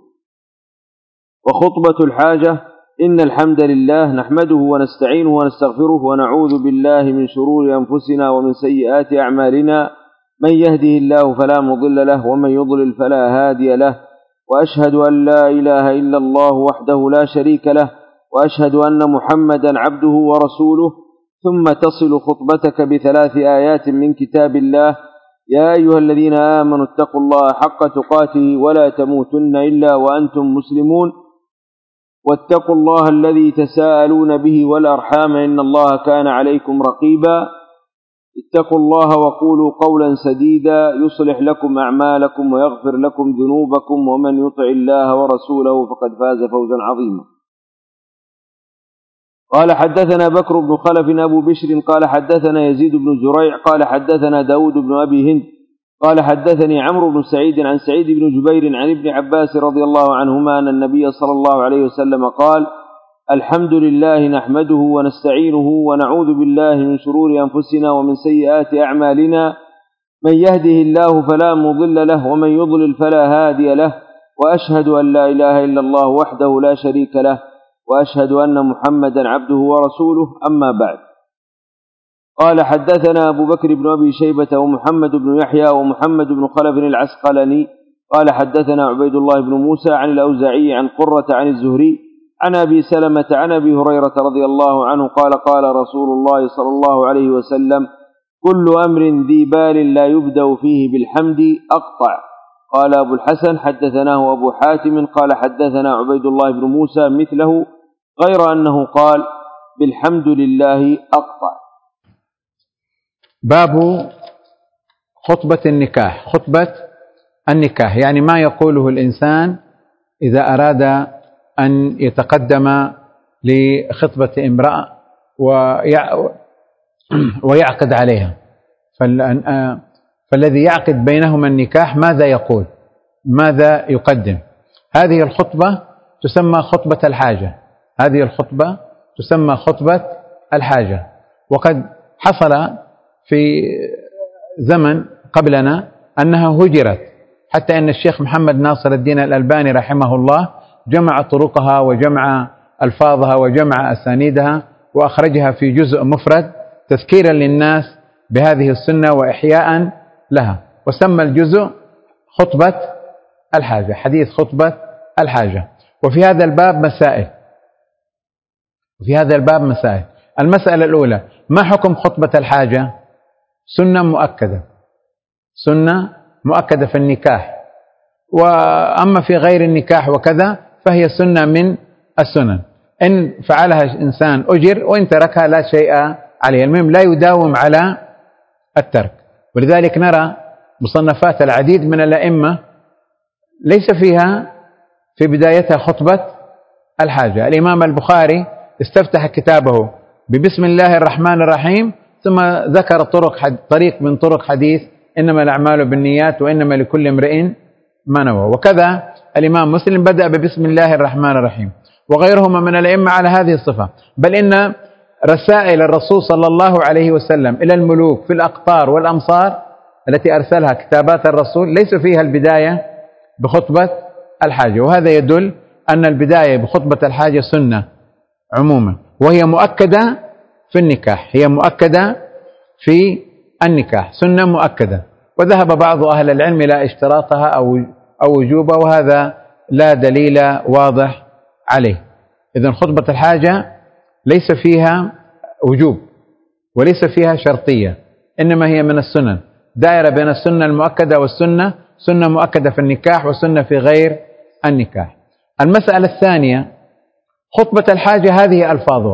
وخطبة الحاجة: إن الحمد لله نحمده ونستعينه ونستغفره ونعوذ بالله من شرور أنفسنا ومن سيئات أعمالنا، من يهده الله فلا مضل له ومن يضلل فلا هادي له، وأشهد أن لا إله إلا الله وحده لا شريك له، وأشهد أن محمدا عبده ورسوله. ثم تصل خطبتك بثلاث آيات من كتاب الله: يا أيها الذين آمنوا اتقوا الله حق تقاته ولا تموتن إلا وأنتم مسلمون، واتقوا الله الذي تساءلون به والأرحام إن الله كان عليكم رقيبا. اتقوا الله وقولوا قولا سديدا يصلح لكم أعمالكم ويغفر لكم ذنوبكم، ومن يطع الله ورسوله فقد فاز فوزا عظيما. قال: حدثنا بكر بن خلف أبو بشر قال حدثنا يزيد بن زريع قال حدثنا داود بن أبي هند قال حدثني عمرو بن سعيد عن سعيد بن جبير عن ابن عباس رضي الله عنهما أن النبي صلى الله عليه وسلم قال: الحمد لله نحمده ونستعينه ونعوذ بالله من شرور أنفسنا ومن سيئات أعمالنا، من يهده الله فلا مضل له ومن يضلل فلا هادي له، وأشهد أن لا إله إلا الله وحده لا شريك له، وأشهد أن محمدا عبده ورسوله. أما بعد، قال حدثنا أبو بكر بن أبي شيبة ومحمد بن يحيى ومحمد بن خلف العسقلاني قال حدثنا عبيد الله بن موسى عن الأوزاعي عن قرة عن الزهري عن أبي سلمة عن أبي هريرة رضي الله عنه قال قال رسول الله صلى الله عليه وسلم: كل أمر ذي بال لا يبدأ فيه بالحمد أقطع. قال أبو الحسن: حدثناه أبو حاتم قال حدثنا عبيد الله بن موسى مثله، غير أنه قال: بالحمد لله أقطع. باب خطبة النكاح. خطبة النكاح يعني ما يقوله الإنسان إذا أراد أن يتقدم لخطبة امرأة ويعقد عليها، فالذي يعقد بينهما النكاح ماذا يقول؟ ماذا يقدم؟ هذه الخطبة تسمى خطبة الحاجة. هذه الخطبة تسمى خطبة الحاجة. وقد حصل في زمن قبلنا أنها هجرت، حتى أن الشيخ محمد ناصر الدين الألباني رحمه الله جمع طرقها وجمع ألفاظها وجمع أسانيدها وأخرجها في جزء مفرد تذكيرا للناس بهذه السنة وإحياء لها، وسمى الجزء خطبة الحاجة، حديث خطبة الحاجة. وفي هذا الباب مسائل. المسألة الأولى: ما حكم خطبة الحاجة؟ سنة مؤكدة في النكاح، وأما في غير النكاح وكذا فهي سنة من السنن، إن فعلها إنسان أجر وإن تركها لا شيء عليه، المهم لا يداوم على الترك. ولذلك نرى مصنفات العديد من الأئمة ليس فيها في بدايتها خطبة الحاجة. الإمام البخاري استفتح كتابه ببسم الله الرحمن الرحيم، ثم ذكر طريق من طرق حديث إنما الأعمال بالنيات وإنما لكل امرئ ما نوى. وكذا الإمام مسلم بدأ ببسم الله الرحمن الرحيم، وغيرهما من الأئمة على هذه الصفة. بل إن رسائل الرسول صلى الله عليه وسلم إلى الملوك في الأقطار والأمصار التي أرسلها كتابات الرسول ليس فيها البداية بخطبة الحاجة، وهذا يدل أن البداية بخطبة الحاجة سنة عموما، وهي مؤكدة في النكاح، هي مؤكدة في النكاح، سنة مؤكدة. وذهب بعض أهل العلم إلى اشتراطها أو وجوبها، وهذا لا دليل واضح عليه. إذن خطبة الحاجة ليس فيها وجوب وليس فيها شرطية، إنما هي من السنن، دائرة بين السنة المؤكدة والسنة، سنة مؤكدة في النكاح وسنة في غير النكاح. المسألة الثانية: خطبة الحاجة هذه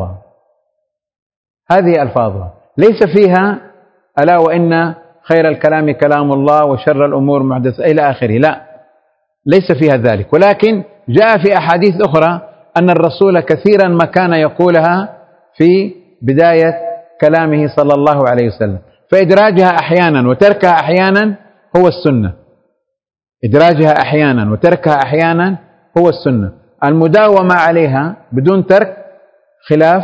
ألفاظها ليس فيها ألا وإن خير الكلام كلام الله وشر الأمور محدثة إلى آخره، لا، ليس فيها ذلك. ولكن جاء في أحاديث أخرى أن الرسول كثيرا ما كان يقولها في بداية كلامه صلى الله عليه وسلم، فإدراجها أحيانا وتركها أحيانا هو السنة. إدراجها أحيانا وتركها أحيانا هو السنة. المداومة عليها بدون ترك خلاف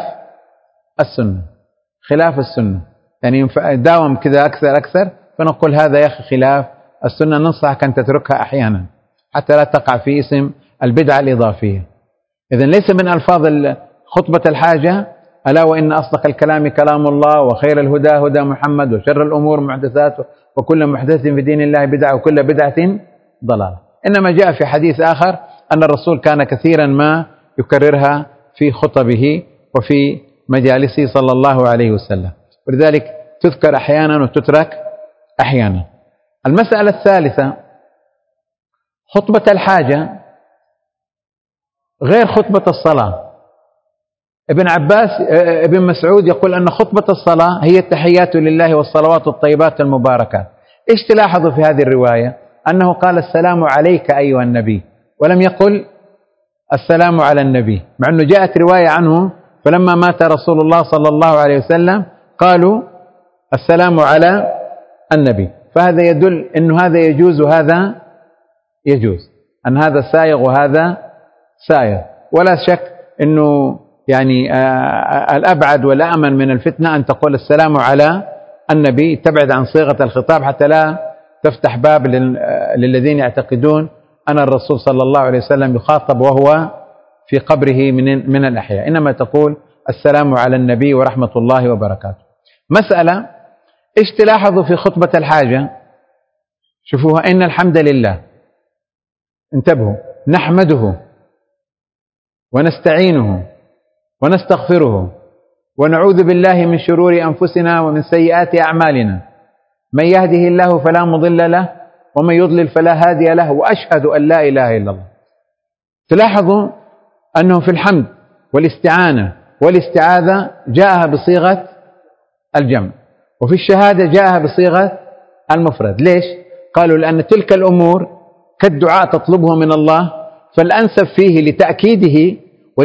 السنة، يعني داوم كذا أكثر فنقول هذا يا أخي خلاف السنة، ننصحك أن تتركها أحيانا حتى لا تقع في اسم البدعة الإضافية. إذن ليس من ألفاظ خطبة الحاجة ألا وإن أصدق الكلام كلام الله وخير الهدى هدى محمد وشر الأمور محدثات وكل محدث في دين الله بدعة وكل بدعة ضلالة. إنما جاء في حديث آخر أن الرسول كان كثيرا ما يكررها في خطبه وفي مجالسه صلى الله عليه وسلم، ولذلك تذكر أحيانا وتترك أحيانا. المسألة الثالثة: خطبة الحاجة غير خطبة الصلاة. ابن مسعود يقول أن خطبة الصلاة هي التحيات لله والصلوات الطيبات المباركات. إيش تلاحظوا في هذه الرواية؟ أنه قال السلام عليك أيها النبي، ولم يقل السلام على النبي، مع أنه جاءت رواية عنه فلما مات رسول الله صلى الله عليه وسلم قالوا السلام على النبي. فهذا يدل أن هذا يجوز وهذا يجوز، أن هذا سائغ وهذا سائغ. ولا شك أنه يعني الأبعد والأمن من الفتنة أن تقول السلام على النبي، تبعد عن صيغة الخطاب حتى لا تفتح باب للذين يعتقدون أن الرسول صلى الله عليه وسلم يخاطب وهو في قبره من الأحياء، إنما تقول السلام على النبي ورحمة الله وبركاته. مسألة إيش تلاحظوا في خطبة الحاجة؟ شوفوها، إن الحمد لله، انتبهوا، نحمده ونستعينه ونستغفره ونعوذ بالله من شرور أنفسنا ومن سيئات أعمالنا، من يهده الله فلا مضل له ومن يضلل فلا هادي له وأشهد أن لا إله إلا الله. تلاحظوا أنه في الحمد والاستعانة والاستعاذة جاءها بصيغة الجمع، وفي الشهادة جاءها بصيغة المفرد. ليش؟ قالوا لأن تلك الأمور كالدعاء تطلبه من الله، فالأنسب فيه لتأكيده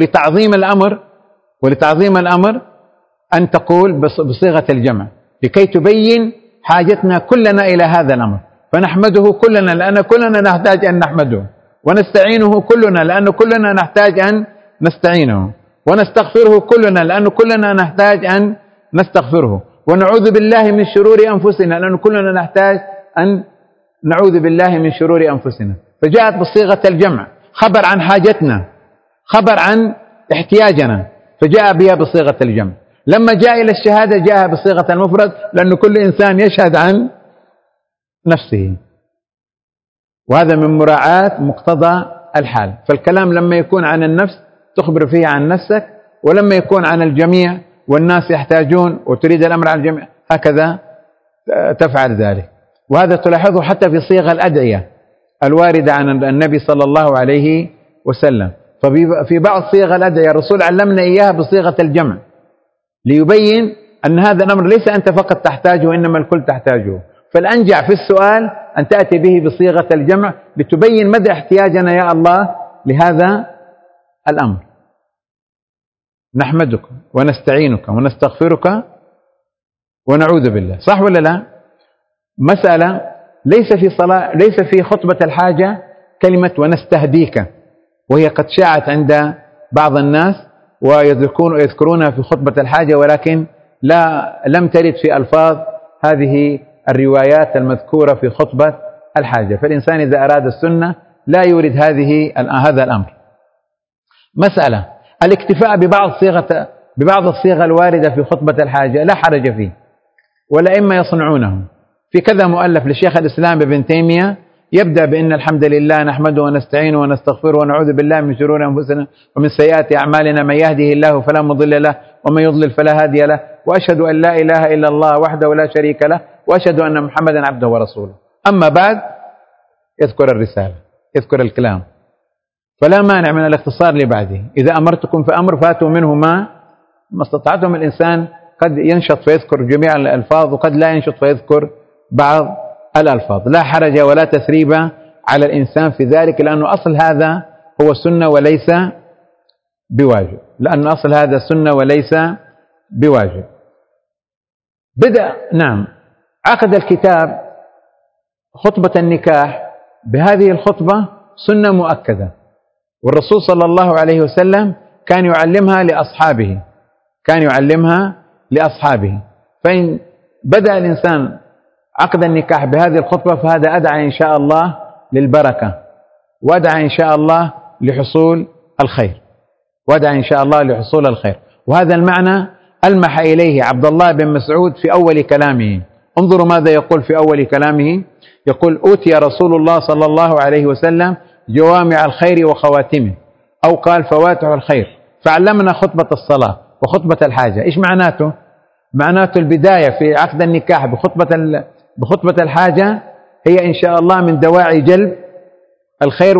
ولتعظيم الأمر أن تقول بصيغة الجمع لكي تبين حاجتنا كلنا إلى هذا الأمر، فنحمده كلنا لأن كلنا نحتاج أن نحمده، ونستعينه كلنا لأن كلنا نحتاج أن نستعينه، ونستغفره كلنا لأن كلنا نحتاج أن نستغفره، ونعوذ بالله من شرور أنفسنا لأن كلنا نحتاج أن نعوذ بالله من شرور أنفسنا. فجاءت بصيغة الجمع، خبر عن حاجتنا، خبر عن احتياجنا، فجاء بها بصيغة الجمع. لما جاء إلى الشهادة جاء بصيغة المفرد، لأن كل إنسان يشهد عن نفسه، وهذا من مراعاة مقتضى الحال. فالكلام لما يكون عن النفس تخبر فيه عن نفسك، ولما يكون عن الجميع والناس يحتاجون وتريد الأمر على الجميع هكذا تفعل ذلك. وهذا تلاحظه حتى في صيغ الأدعية الواردة عن النبي صلى الله عليه وسلم. ففي بعض صيغ الأدعية الرسول علمنا إياها بصيغة الجمع ليبين أن هذا الأمر ليس أنت فقط تحتاجه، إنما الكل تحتاجه. فالأنجع في السؤال أن تأتي به بصيغة الجمع لتبين مدى احتياجنا يا الله لهذا الأمر. نحمدك ونستعينك ونستغفرك ونعوذ بالله، صح ولا لا؟ مسألة ليس في خطبة الحاجة كلمة ونستهديك، وهي قد شاعت عند بعض الناس ويذكرونها في خطبة الحاجة، ولكن لم ترد في ألفاظ هذه الروايات المذكورة في خطبة الحاجة. فالإنسان إذا أراد السنة لا يورد هذا الأمر. مسألة الاكتفاء ببعض الصيغ الواردة في خطبة الحاجة لا حرج فيه، والأئمة يصنعونه. في كذا مؤلف لشيخ الإسلام ابن تيمية يبدأ بإن الحمد لله نحمده ونستعينه ونستغفره ونعوذ بالله من شرور أنفسنا ومن سيئات أعمالنا، من يهده الله فلا مضل له ومن يضلل فلا هادي له، وأشهد أن لا إله إلا الله وحده لا شريك له وأشهد أن محمدا عبده ورسوله. أما بعد يذكر الرسالة، يذكر الكلام، فلا مانع من الاختصار لبعده. إذا أمرتكم فأمر فاتوا منه ما استطعتم. الإنسان قد ينشط فيذكر جميع الألفاظ وقد لا ينشط فيذكر بعض الألفاظ، لا حرج ولا تثريب على الإنسان في ذلك، لأنه أصل هذا هو سنة وليس بواجب، بدأ عقد الكتاب خطبة النكاح بهذه الخطبة سنة مؤكدة، والرسول صلى الله عليه وسلم كان يعلمها لأصحابه. فإن بدأ الإنسان عقد النكاح بهذه الخطبة فهذا أدعى إن شاء الله للبركة، وأدعى إن شاء الله لحصول الخير، وهذا المعنى ألمح إليه عبد الله بن مسعود في أول كلامه. انظروا ماذا يقول في أول كلامه، يقول: أوتي رسول الله صلى الله عليه وسلم جوامع الخير وخواتمه، أو قال فواتح الخير، فعلمنا خطبة الصلاة وخطبة الحاجة. إيش معناته؟ معناته البداية في عقد النكاح بخطبة الحاجة هي إن شاء الله من دواعي جلب الخير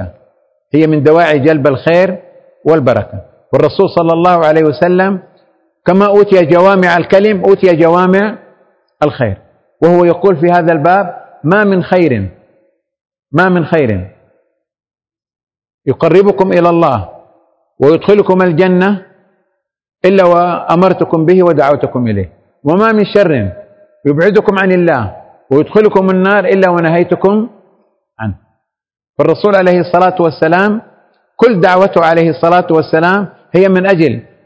والبركة، والرسول صلى الله عليه وسلم كما أوتي جوامع الكلم أوتي جوامع الخير، وهو يقول في هذا الباب: ما من خير يقربكم إلى الله ويدخلكم الجنة إلا وأمرتكم به ودعوتكم إليه، وما من شر يبعدكم عن الله ويدخلكم النار إلا ونهيتكم عنه. فالرسول عليه الصلاة والسلام كل دعوته عليه الصلاة والسلام هي من أجل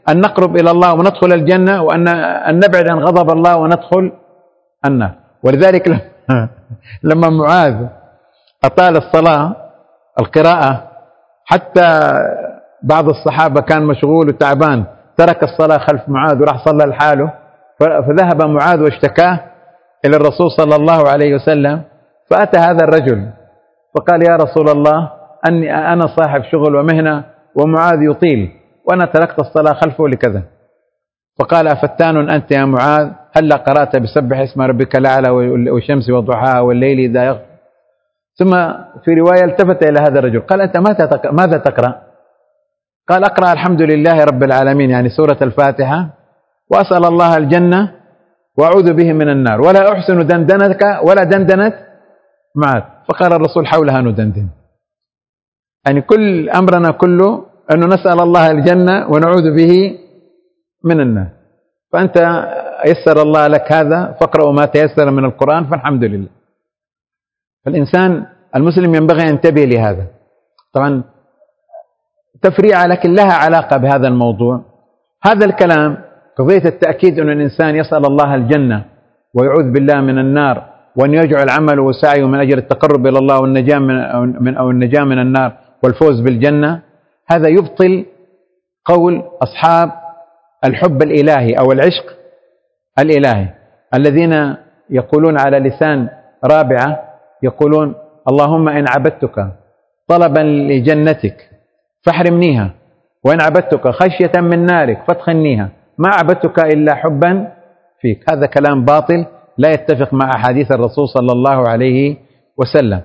أن نقرب إلى الله وندخل الجنة، وأن نبعد عن غضب الله وندخل النار. ولذلك لما معاذ أطال الصلاة القراءة حتى بعض الصحابة كان مشغول وتعبان ترك الصلاة خلف معاذ وراح صلى لحاله، فذهب معاذ واشتكاه إلى الرسول صلى الله عليه وسلم، فأتى هذا الرجل فقال: يا رسول الله، أنا صاحب شغل ومهنة ومعاذ يطيل وأنا تركت الصلاة خلفه لكذا. فقال: أفتان أنت يا معاذ؟ هلا قرأت بسبح اسم ربك الأعلى والشمس وضحاها والليل إذا يغشى؟ ثم في رواية التفت إلى هذا الرجل قال: أنت ماذا تقرأ؟ قال: أقرأ الحمد لله رب العالمين، يعني سورة الفاتحة، وأسأل الله الجنة وأعوذ به من النار، ولا أحسن دندنتك ولا دندنة معاذ. فقال الرسول: حولها ندندن. يعني كل أمرنا كله أنه نسأل الله الجنة ونعوذ به من النار. فأنت يسر الله لك هذا، فاقرأوا ما تيسر من القرآن، فالحمد لله. فالإنسان المسلم ينبغي أن ينتبه لهذا. طبعا تفريعة لكن لها علاقة بهذا الموضوع. هذا الكلام قضية التأكيد أن الإنسان يسأل الله الجنة ويعوذ بالله من النار، وأن يجعل عمله وسعيه من أجل التقرب إلى الله والنجاة من النار والفوز بالجنة، هذا يبطل قول أصحاب الحب الإلهي أو العشق الإلهي الذين يقولون على لسان رابعة، يقولون: اللهم إن عبدتك طلبا لجنتك فاحرمنيها، وإن عبدتك خشية من نارك فادخلنيها، ما عبدتك إلا حبا فيك. هذا كلام باطل لا يتفق مع أحاديث الرسول صلى الله عليه وسلم.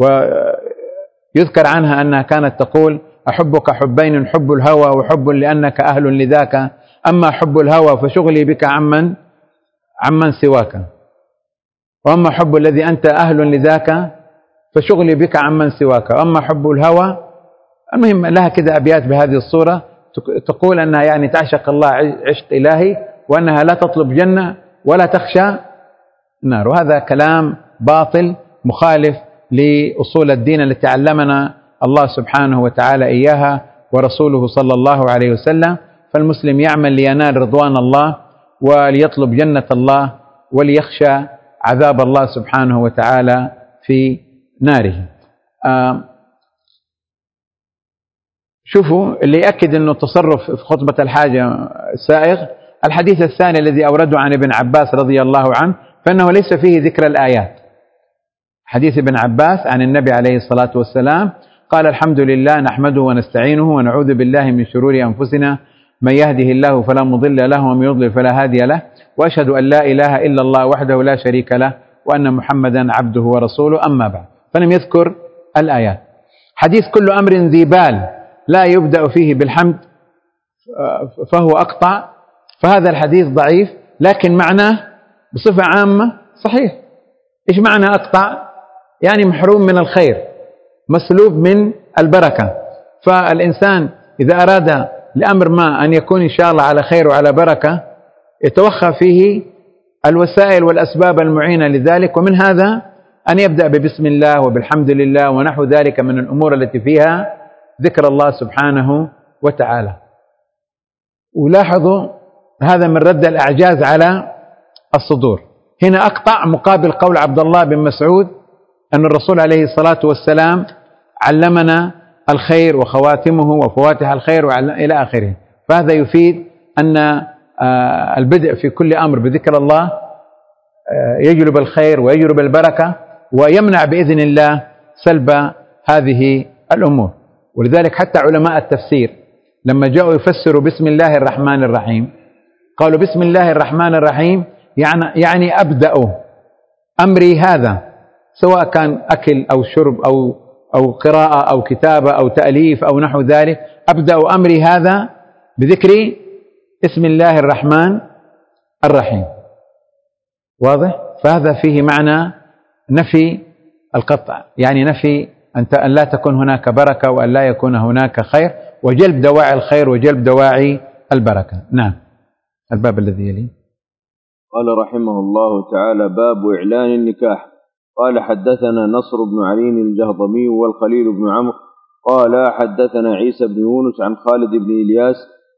ويذكر عنها أنها كانت تقول: أحبك حبين، حب الهوى وحب لأنك أهل لذاك، أما حب الهوى فشغلي بك عمن سواك، وأما حب الذي أنت أهل لذاك فشغلي بك عمن سواك، وأما حب الهوى. المهم لها كذا أبيات بهذه الصورة تقول أنها يعني تعشق الله عشق إلهي، وأنها لا تطلب جنة ولا تخشى النار. وهذا كلام باطل مخالف لأصول الدين التي علمنا الله سبحانه وتعالى إياها ورسوله صلى الله عليه وسلم. فالمسلم يعمل لينال رضوان الله وليطلب جنة الله وليخشى عذاب الله سبحانه وتعالى في ناره. شوفوا اللي يأكد أنه تصرف في خطبة الحاجة سائغ، الحديث الثاني الذي أورده عن ابن عباس رضي الله عنه، فإنه ليس فيه ذكر الآيات. حديث ابن عباس عن النبي عليه الصلاة والسلام قال: الحمد لله نحمده ونستعينه ونعوذ بالله من شرور أنفسنا، من يهده الله فلا مضل له ومن يضلل فلا هادي له، وأشهد أن لا إله إلا الله وحده لا شريك له وأن محمدا عبده ورسوله، أما بعد. فلم يذكر الآيات. حديث كل أمر ذي بال لا يبدأ فيه بالحمد فهو أقطع، فهذا الحديث ضعيف، لكن معناه بصفة عامة صحيح. إيش معنى أقطع؟ يعني محروم من الخير، مسلوب من البركة. فالإنسان إذا أراد لأمر ما أن يكون إن شاء الله على خير وعلى بركة يتوخى فيه الوسائل والأسباب المعينة لذلك، ومن هذا أن يبدأ ببسم الله وبالحمد لله ونحو ذلك من الأمور التي فيها ذكر الله سبحانه وتعالى. ولاحظوا هذا من رد الأعجاز على الصدور. هنا أقطع مقابل قول عبد الله بن مسعود أن الرسول عليه الصلاة والسلام علمنا الخير وخواتمه وفواتح الخير إلى آخره. فهذا يفيد أن البدء في كل أمر بذكر الله يجلب الخير ويجلب البركة ويمنع بإذن الله سلب هذه الأمور. ولذلك حتى علماء التفسير لما جاءوا يفسروا بسم الله الرحمن الرحيم قالوا: بسم الله الرحمن الرحيم يعني أبدأ أمري هذا، سواء كان أكل أو شرب أو قراءة أو كتابة أو تأليف أو نحو ذلك، أبدأ أمري هذا بذكر اسم الله الرحمن الرحيم. واضح؟ فهذا فيه معنى نفي القطع، يعني نفي أن لا تكون هناك بركة وأن لا يكون هناك خير، وجلب دواعي الخير وجلب دواعي البركة. نعم. الباب الذي يليه. قال رحمه الله تعالى: باب إعلان النكاح. قال: حدثنا نصر بن علي الجهضمي والخليل بن عمرو قال: حدثنا عيسى بن يونس عن خالد بن إلياس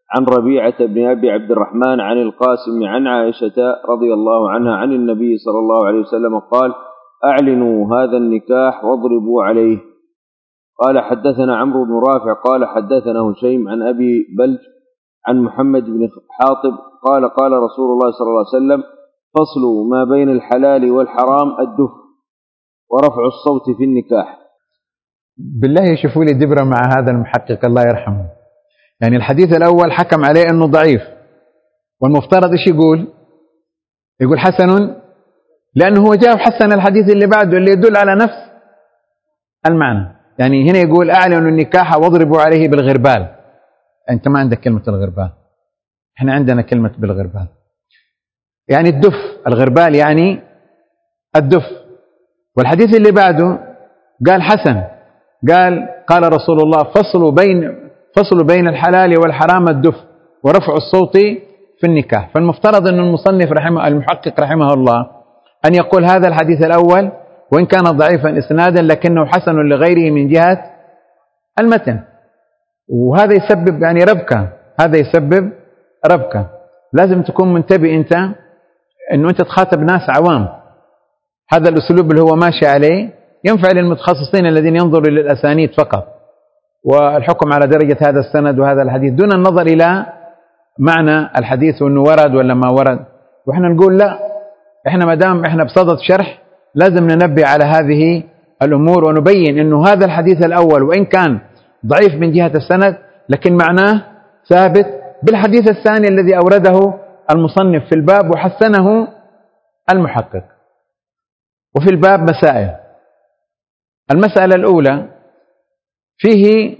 عن ربيعة بن أبي عبد الرحمن عن القاسم عن عائشة رضي الله عنها عن النبي صلى الله عليه وسلم قال: أعلنوا هذا النكاح واضربوا عليه. قال: حدثنا عمرو بن رافع قال حدثنا هشيم عن أبي بلج عن محمد بن حاطب قال: قال رسول الله صلى الله عليه وسلم: فصل ما بين الحلال والحرام الدف ورفع الصوت في النكاح. بالله يشوفوا لي دبرة مع هذا المحقق الله يرحمه. يعني الحديث الأول حكم عليه أنه ضعيف، والمفترض إيش يقول حسن، لأنه هو جاء حسن الحديث اللي بعده اللي يدل على نفس المعنى. يعني هنا يقول: أعلنوا النكاح واضربوا عليه بالغربال. أنت ما عندك كلمة الغربال، إحنا عندنا كلمة بالغربال، يعني الدف. الغربال يعني الدف. والحديث اللي بعده قال حسن، قال رسول الله: فصلوا بين الحلال والحرام الدف ورفع الصوت في النكاح. فالمفترض أن المصنف المحقق رحمه الله أن يقول هذا الحديث الأول وإن كان ضعيفا إسنادا لكنه حسن لغيره من جهة المتن، وهذا يسبب يعني ربكة. هذا يسبب ربكة. لازم تكون منتبه أنت أنه أنت تخاطب ناس عوام. هذا الأسلوب اللي هو ماشي عليه ينفع للمتخصصين الذين ينظروا للأسانيد فقط والحكم على درجة هذا السند وهذا الحديث دون النظر إلى معنى الحديث وأنه ورد ولا ما ورد. وإحنا نقول لا، إحنا ما دام إحنا بصدد شرح لازم ننبه على هذه الأمور ونبين أنه هذا الحديث الأول وإن كان ضعيف من جهة السند لكن معناه ثابت بالحديث الثاني الذي أورده المصنف في الباب وحسنه المحقق. وفي الباب مسائل. المسألة الأولى فيه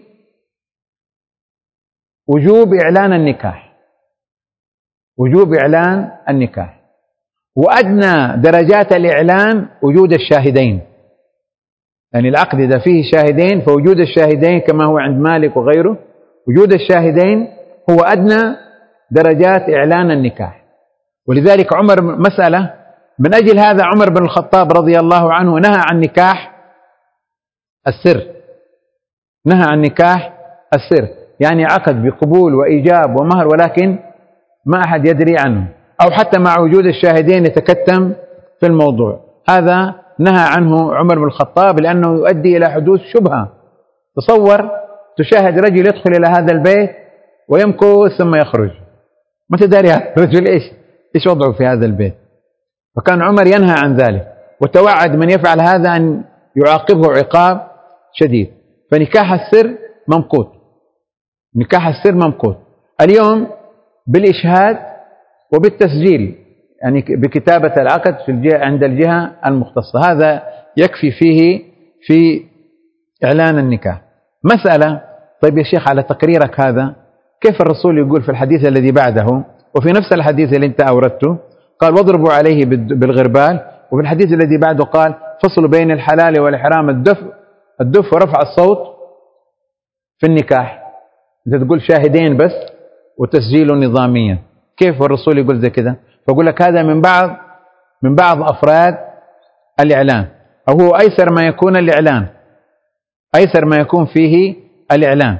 وجوب إعلان النكاح، وجوب إعلان النكاح، وأدنى درجات الإعلان وجود الشاهدين. يعني العقد إذا فيه شاهدين فوجود الشاهدين كما هو عند مالك وغيره، وجود الشاهدين هو أدنى درجات إعلان النكاح. ولذلك عمر مسألة من أجل هذا عمر بن الخطاب رضي الله عنه نهى عن نكاح السر، نهى عن نكاح السر، يعني عقد بقبول وإيجاب ومهر ولكن ما أحد يدري عنه، أو حتى مع وجود الشاهدين يتكتم في الموضوع. هذا نهى عنه عمر بن الخطاب لأنه يؤدي إلى حدوث شبهة. تصور تشاهد رجل يدخل إلى هذا البيت ويمكث ثم يخرج، ما تدري هذا الرجل إيش وضعه في هذا البيت. فكان عمر ينهى عن ذلك وتوعد من يفعل هذا أن يعاقبه عقاب شديد. فنكاح السر ممقوت، نكاح السر ممقوت. اليوم بالإشهاد وبالتسجيل، يعني بكتابة العقد عند الجهة المختصة، هذا يكفي فيه في إعلان النكاح. مسألة: طيب يا شيخ على تقريرك هذا كيف الرسول يقول في الحديث الذي بعده وفي نفس الحديث اللي انت أوردته قال واضربوا عليه بالغربال، وفي الحديث الذي بعده قال فصلوا بين الحلال والحرام الدف ورفع الصوت في النكاح؟ انت تقول شاهدين بس وتسجيل نظاميا، كيف الرسول يقول زي كده؟ فأقول لك هذا من بعض أفراد الإعلان، أو هو أيسر ما يكون الإعلان، أيسر ما يكون فيه الإعلان.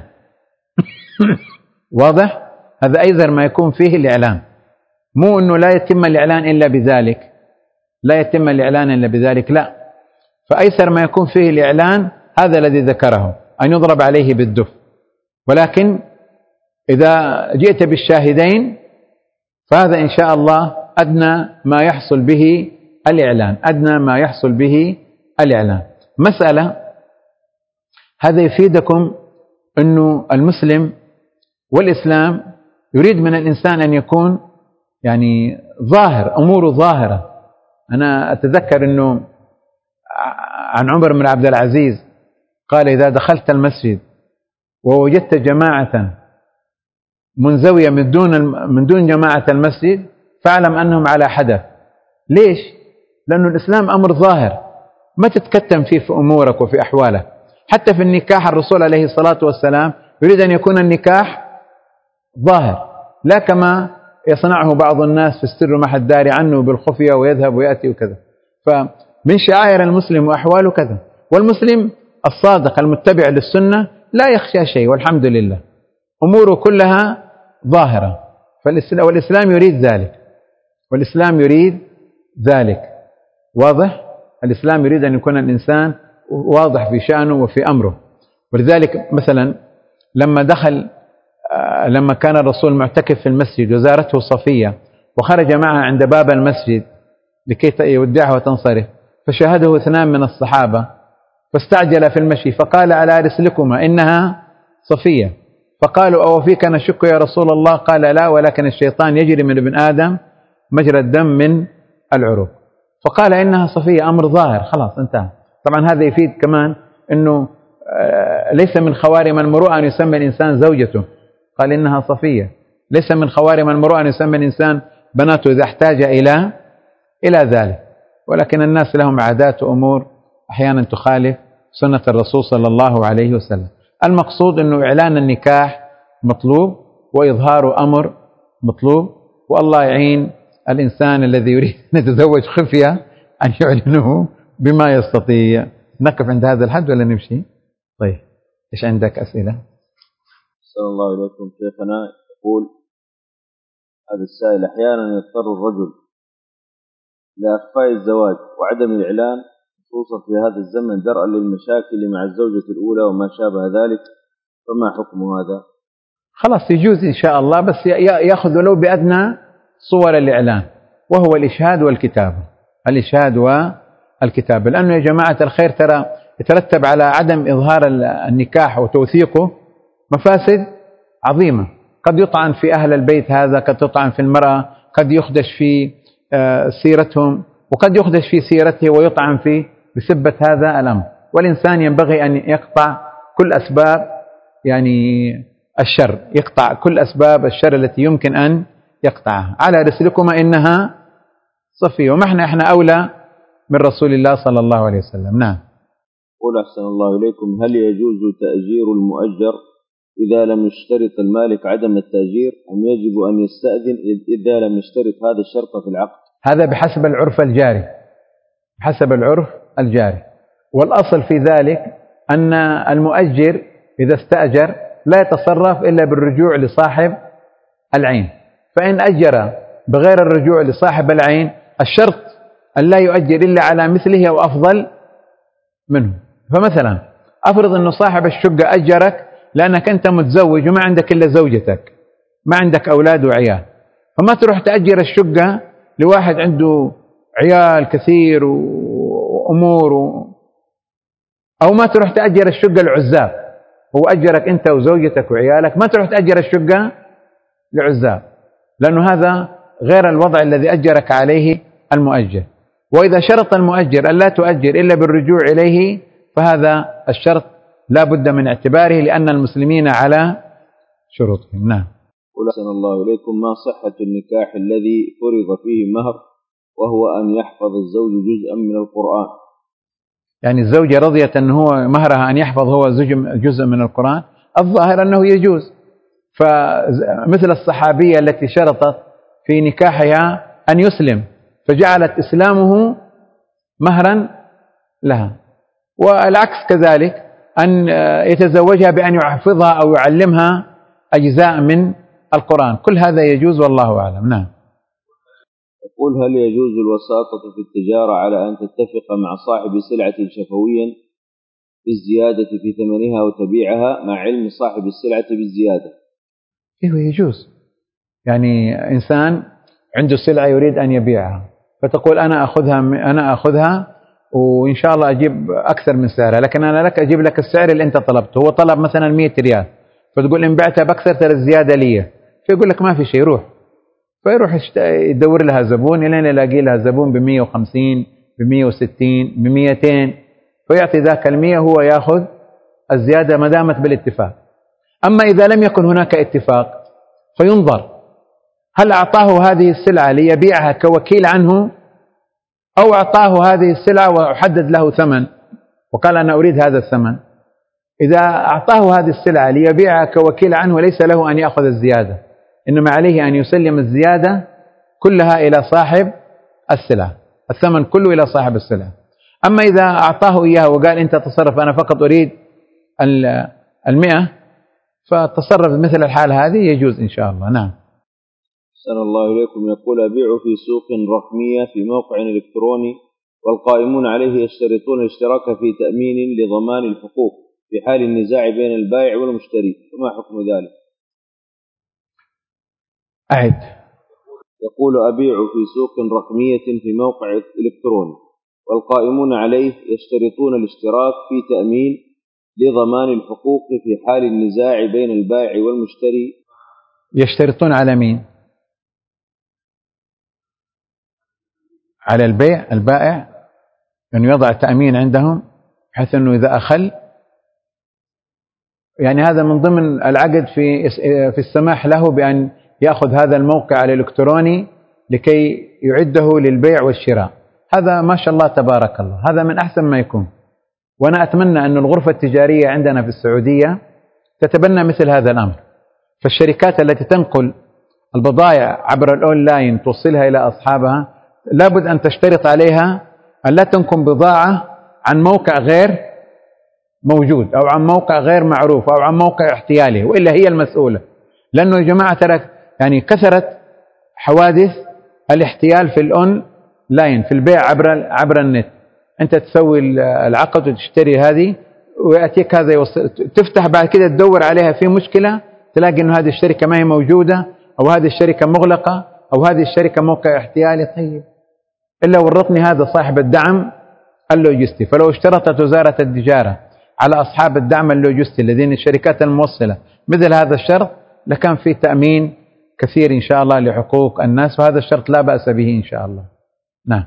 واضح؟ هذا أيسر ما يكون فيه الإعلان، مو أنه لا يتم الإعلان إلا بذلك، لا يتم الإعلان إلا بذلك، لا. فأيسر ما يكون فيه الإعلان هذا الذي ذكره، أن يضرب عليه بالدف. ولكن إذا جئت بالشاهدين فهذا إن شاء الله أدنى ما يحصل به الإعلان، أدنى ما يحصل به الإعلان. مسألة هذا يفيدكم أنه المسلم والإسلام يريد من الإنسان أن يكون يعني ظاهر، أموره ظاهرة. أنا أتذكر أنه عن عمر بن عبد العزيز قال إذا دخلت المسجد ووجدت جماعة منزوية من دون جماعة المسجد فاعلم أنهم على حدث. ليش؟ لأنه الإسلام أمر ظاهر، ما تتكتم فيه في أمورك وفي أحوالك. حتى في النكاح الرسول عليه الصلاة والسلام يريد أن يكون النكاح ظاهر، لا كما يصنعه بعض الناس في السر ما حد داري عنه بالخفية ويذهب ويأتي وكذا. فمن شعائر المسلم وأحواله كذا. والمسلم الصادق المتبع للسنة لا يخشى شيء والحمد لله، أموره كلها ظاهرة، والإسلام يريد ذلك، والإسلام يريد ذلك. واضح؟ الإسلام يريد أن يكون الإنسان واضح في شأنه وفي أمره. ولذلك مثلا لما كان الرسول معتكف في المسجد وزارته صفية وخرج معها عند باب المسجد لكي يودعها وتنصرف، فشاهده 2 من الصحابة فاستعجل في المشي فقال: على رسلكما إنها صفية. فقالوا: أو فيك نشك يا رسول الله؟ قال: لا، ولكن الشيطان يجري من ابن آدم مجرى الدم من العروق. فقال: إنها صفية، أمر ظاهر، خلاص انتهى. طبعا هذا يفيد كمان أنه ليس من خوارم المروءة أن يسمى الإنسان زوجته، قال إنها صفية. ليس من خوارم المروءة أن يسمى الإنسان بناته إذا احتاج إلى ذلك. ولكن الناس لهم عادات وأمور أحيانا تخالف سنة الرسول صلى الله عليه وسلم. المقصود أنه إعلان النكاح مطلوب وإظهار أمر مطلوب، والله يعين الإنسان الذي يريد أن يتزوج خفية أن يعلنه بما يستطيع. نقف عند هذا الحد ولا نمشي؟ طيب، إيش عندك أسئلة؟ صلى الله عليكم. شيخنا يقول هذا السائل: أحيانا يضطر الرجل لإخفاء الزواج وعدم الإعلان، خصوصا في هذا الزمن درءا للمشاكل مع الزوجة الأولى وما شابه ذلك، فما حكم هذا؟ خلاص يجوز إن شاء الله، بس يأخذ له بأدنى صور الإعلان، وهو الإشهاد والكتابة. الإشهاد والكتابة، لأنه يا جماعة الخير ترى يترتب على عدم إظهار النكاح وتوثيقه مفاسد عظيمة. قد يطعن في أهل البيت هذا، قد يطعن في المرأة، قد يخدش في سيرتهم، وقد يخدش في سيرته ويطعن فيه بسبة هذا الأمر. والإنسان ينبغي أن يقطع كل أسباب الشر، يقطع كل أسباب الشر التي يمكن أن يقطعها. على رسلكما إنها صفية، وما احنا أولى من رسول الله صلى الله عليه وسلم. نعم. قل أحسن الله إليكم: هل يجوز تأجير المؤجر إذا لم يشترط المالك عدم التأجير، أم يجب أن يستأذن إذا لم يشترط هذا الشرط في العقد؟ هذا بحسب العرف الجاري، بحسب العرف الجاري. والأصل في ذلك أن المؤجر إذا استأجر لا يتصرف إلا بالرجوع لصاحب العين، فإن أجر بغير الرجوع لصاحب العين الشرط أن لا يؤجر إلا على مثله أو أفضل منه. فمثلا أفرض أنه صاحب الشقة أجرك لأنك أنت متزوج وما عندك إلا زوجتك، ما عندك أولاد وعيال، فما تروح تأجر الشقة لواحد عنده عيال كثير وأمور أو ما تروح تأجر الشقة لعزاب. هو أجرك أنت وزوجتك وعيالك، ما تروح تأجر الشقة لعزاب، لأنه هذا غير الوضع الذي أجرك عليه المؤجر. وإذا شرط المؤجر أن لا تؤجر إلا بالرجوع إليه فهذا الشرط لا بد من اعتباره، لأن المسلمين على شروطهم. نعم. قل أحسن الله إليكم: ما صحة النكاح الذي فرض فيه مهر وهو أن يحفظ الزوج جزءا من القرآن؟ يعني الزوجة رضيت أن هو مهرها أن يحفظ هو جزء من القرآن. الظاهر أنه يجوز، فمثل الصحابية التي شرطت في نكاحها أن يسلم فجعلت إسلامه مهرا لها، والعكس كذلك أن يتزوجها بأن يحفظها أو يعلمها أجزاء من القرآن. كل هذا يجوز والله أعلم. نعم. يقول: هل يجوز الوساطة في التجارة على أن تتفق مع صاحب سلعة شفويا بالزيادة في ثمنها وتبيعها مع علم صاحب السلعة بالزيادة؟ إيه، يجوز. يعني إنسان عنده سلعة يريد أن يبيعها، فتقول أنا أخذها وإن شاء الله أجيب أكثر من سعرها، لكن أنا أجيب لك السعر اللي أنت طلبته. هو طلب مثلا 100 ريال، فتقول إن بعتها بأكثر ترى الزيادة لي، فيقول لك ما في شيء، فيروح يدور لها زبون لين يلاقي لها زبون ب150 ب160 ب200، فيعطي ذاك 100 هو يأخذ الزيادة ما دامت بالاتفاق. أما إذا لم يكن هناك اتفاق فينظر هل أعطاه هذه السلعة ليبيعها كوكيل عنه، أو أعطاه هذه السلعة وحدد له ثمن وقال أنا أريد هذا الثمن. إذا أعطاه هذه السلعة ليبيعها كوكيل عنه ليس له أن يأخذ الزيادة، إنما عليه أن يسلم الزيادة كلها إلى صاحب السلعة، الثمن كله إلى صاحب السلعة. أما إذا أعطاه إياه وقال أنت تصرف أنا فقط أريد 100، فتصرف مثل الحالة هذه يجوز إن شاء الله. نعم. أحسن الله إليكم. يقول: أبيع في سوق رقمية في موقع إلكتروني والقائمون عليه يشترطون الاشتراك في تأمين لضمان الحقوق في حال النزاع بين البائع والمشتري، فما حكم ذلك؟ أعد. يقول: أبيع في سوق رقمية في موقع إلكتروني والقائمون عليه يشترطون الاشتراك في تأمين لضمان الحقوق في حال النزاع بين البائع والمشتري. يشترطون على مين؟ على البائع أنه يضع تأمين عندهم بحيث أنه إذا أخل، يعني هذا من ضمن العقد في السماح له بأن يأخذ هذا الموقع الإلكتروني لكي يعده للبيع والشراء. هذا ما شاء الله تبارك الله، هذا من أحسن ما يكون. وأنا أتمنى أن الغرفة التجارية عندنا في السعودية تتبنى مثل هذا الأمر. فالشركات التي تنقل البضائع عبر الأونلاين توصلها إلى أصحابها لابد أن تشترط عليها أن لا تنقل بضاعة عن موقع غير موجود أو عن موقع غير معروف أو عن موقع احتيالي، وإلا هي المسؤولة. لأنه يا جماعة ترى يعني كثرت حوادث الاحتيال في الأونلاين في البيع عبر النت. أنت تسوي العقد وتشتري هذه ويأتيك هذا تفتح بعد كده تدور عليها في مشكلة تلاقي إنه هذه الشركة ما هي موجودة أو هذه الشركة مغلقة أو هذه الشركة موقع احتيالي. طيب إلا ورطني هذا صاحب الدعم اللوجستي. فلو اشترطت وزارة التجارة على أصحاب الدعم اللوجستي الذين الشركات الموصلة مثل هذا الشرط لكان في تأمين كثير إن شاء الله لحقوق الناس، وهذا الشرط لا بأس به إن شاء الله. نعم.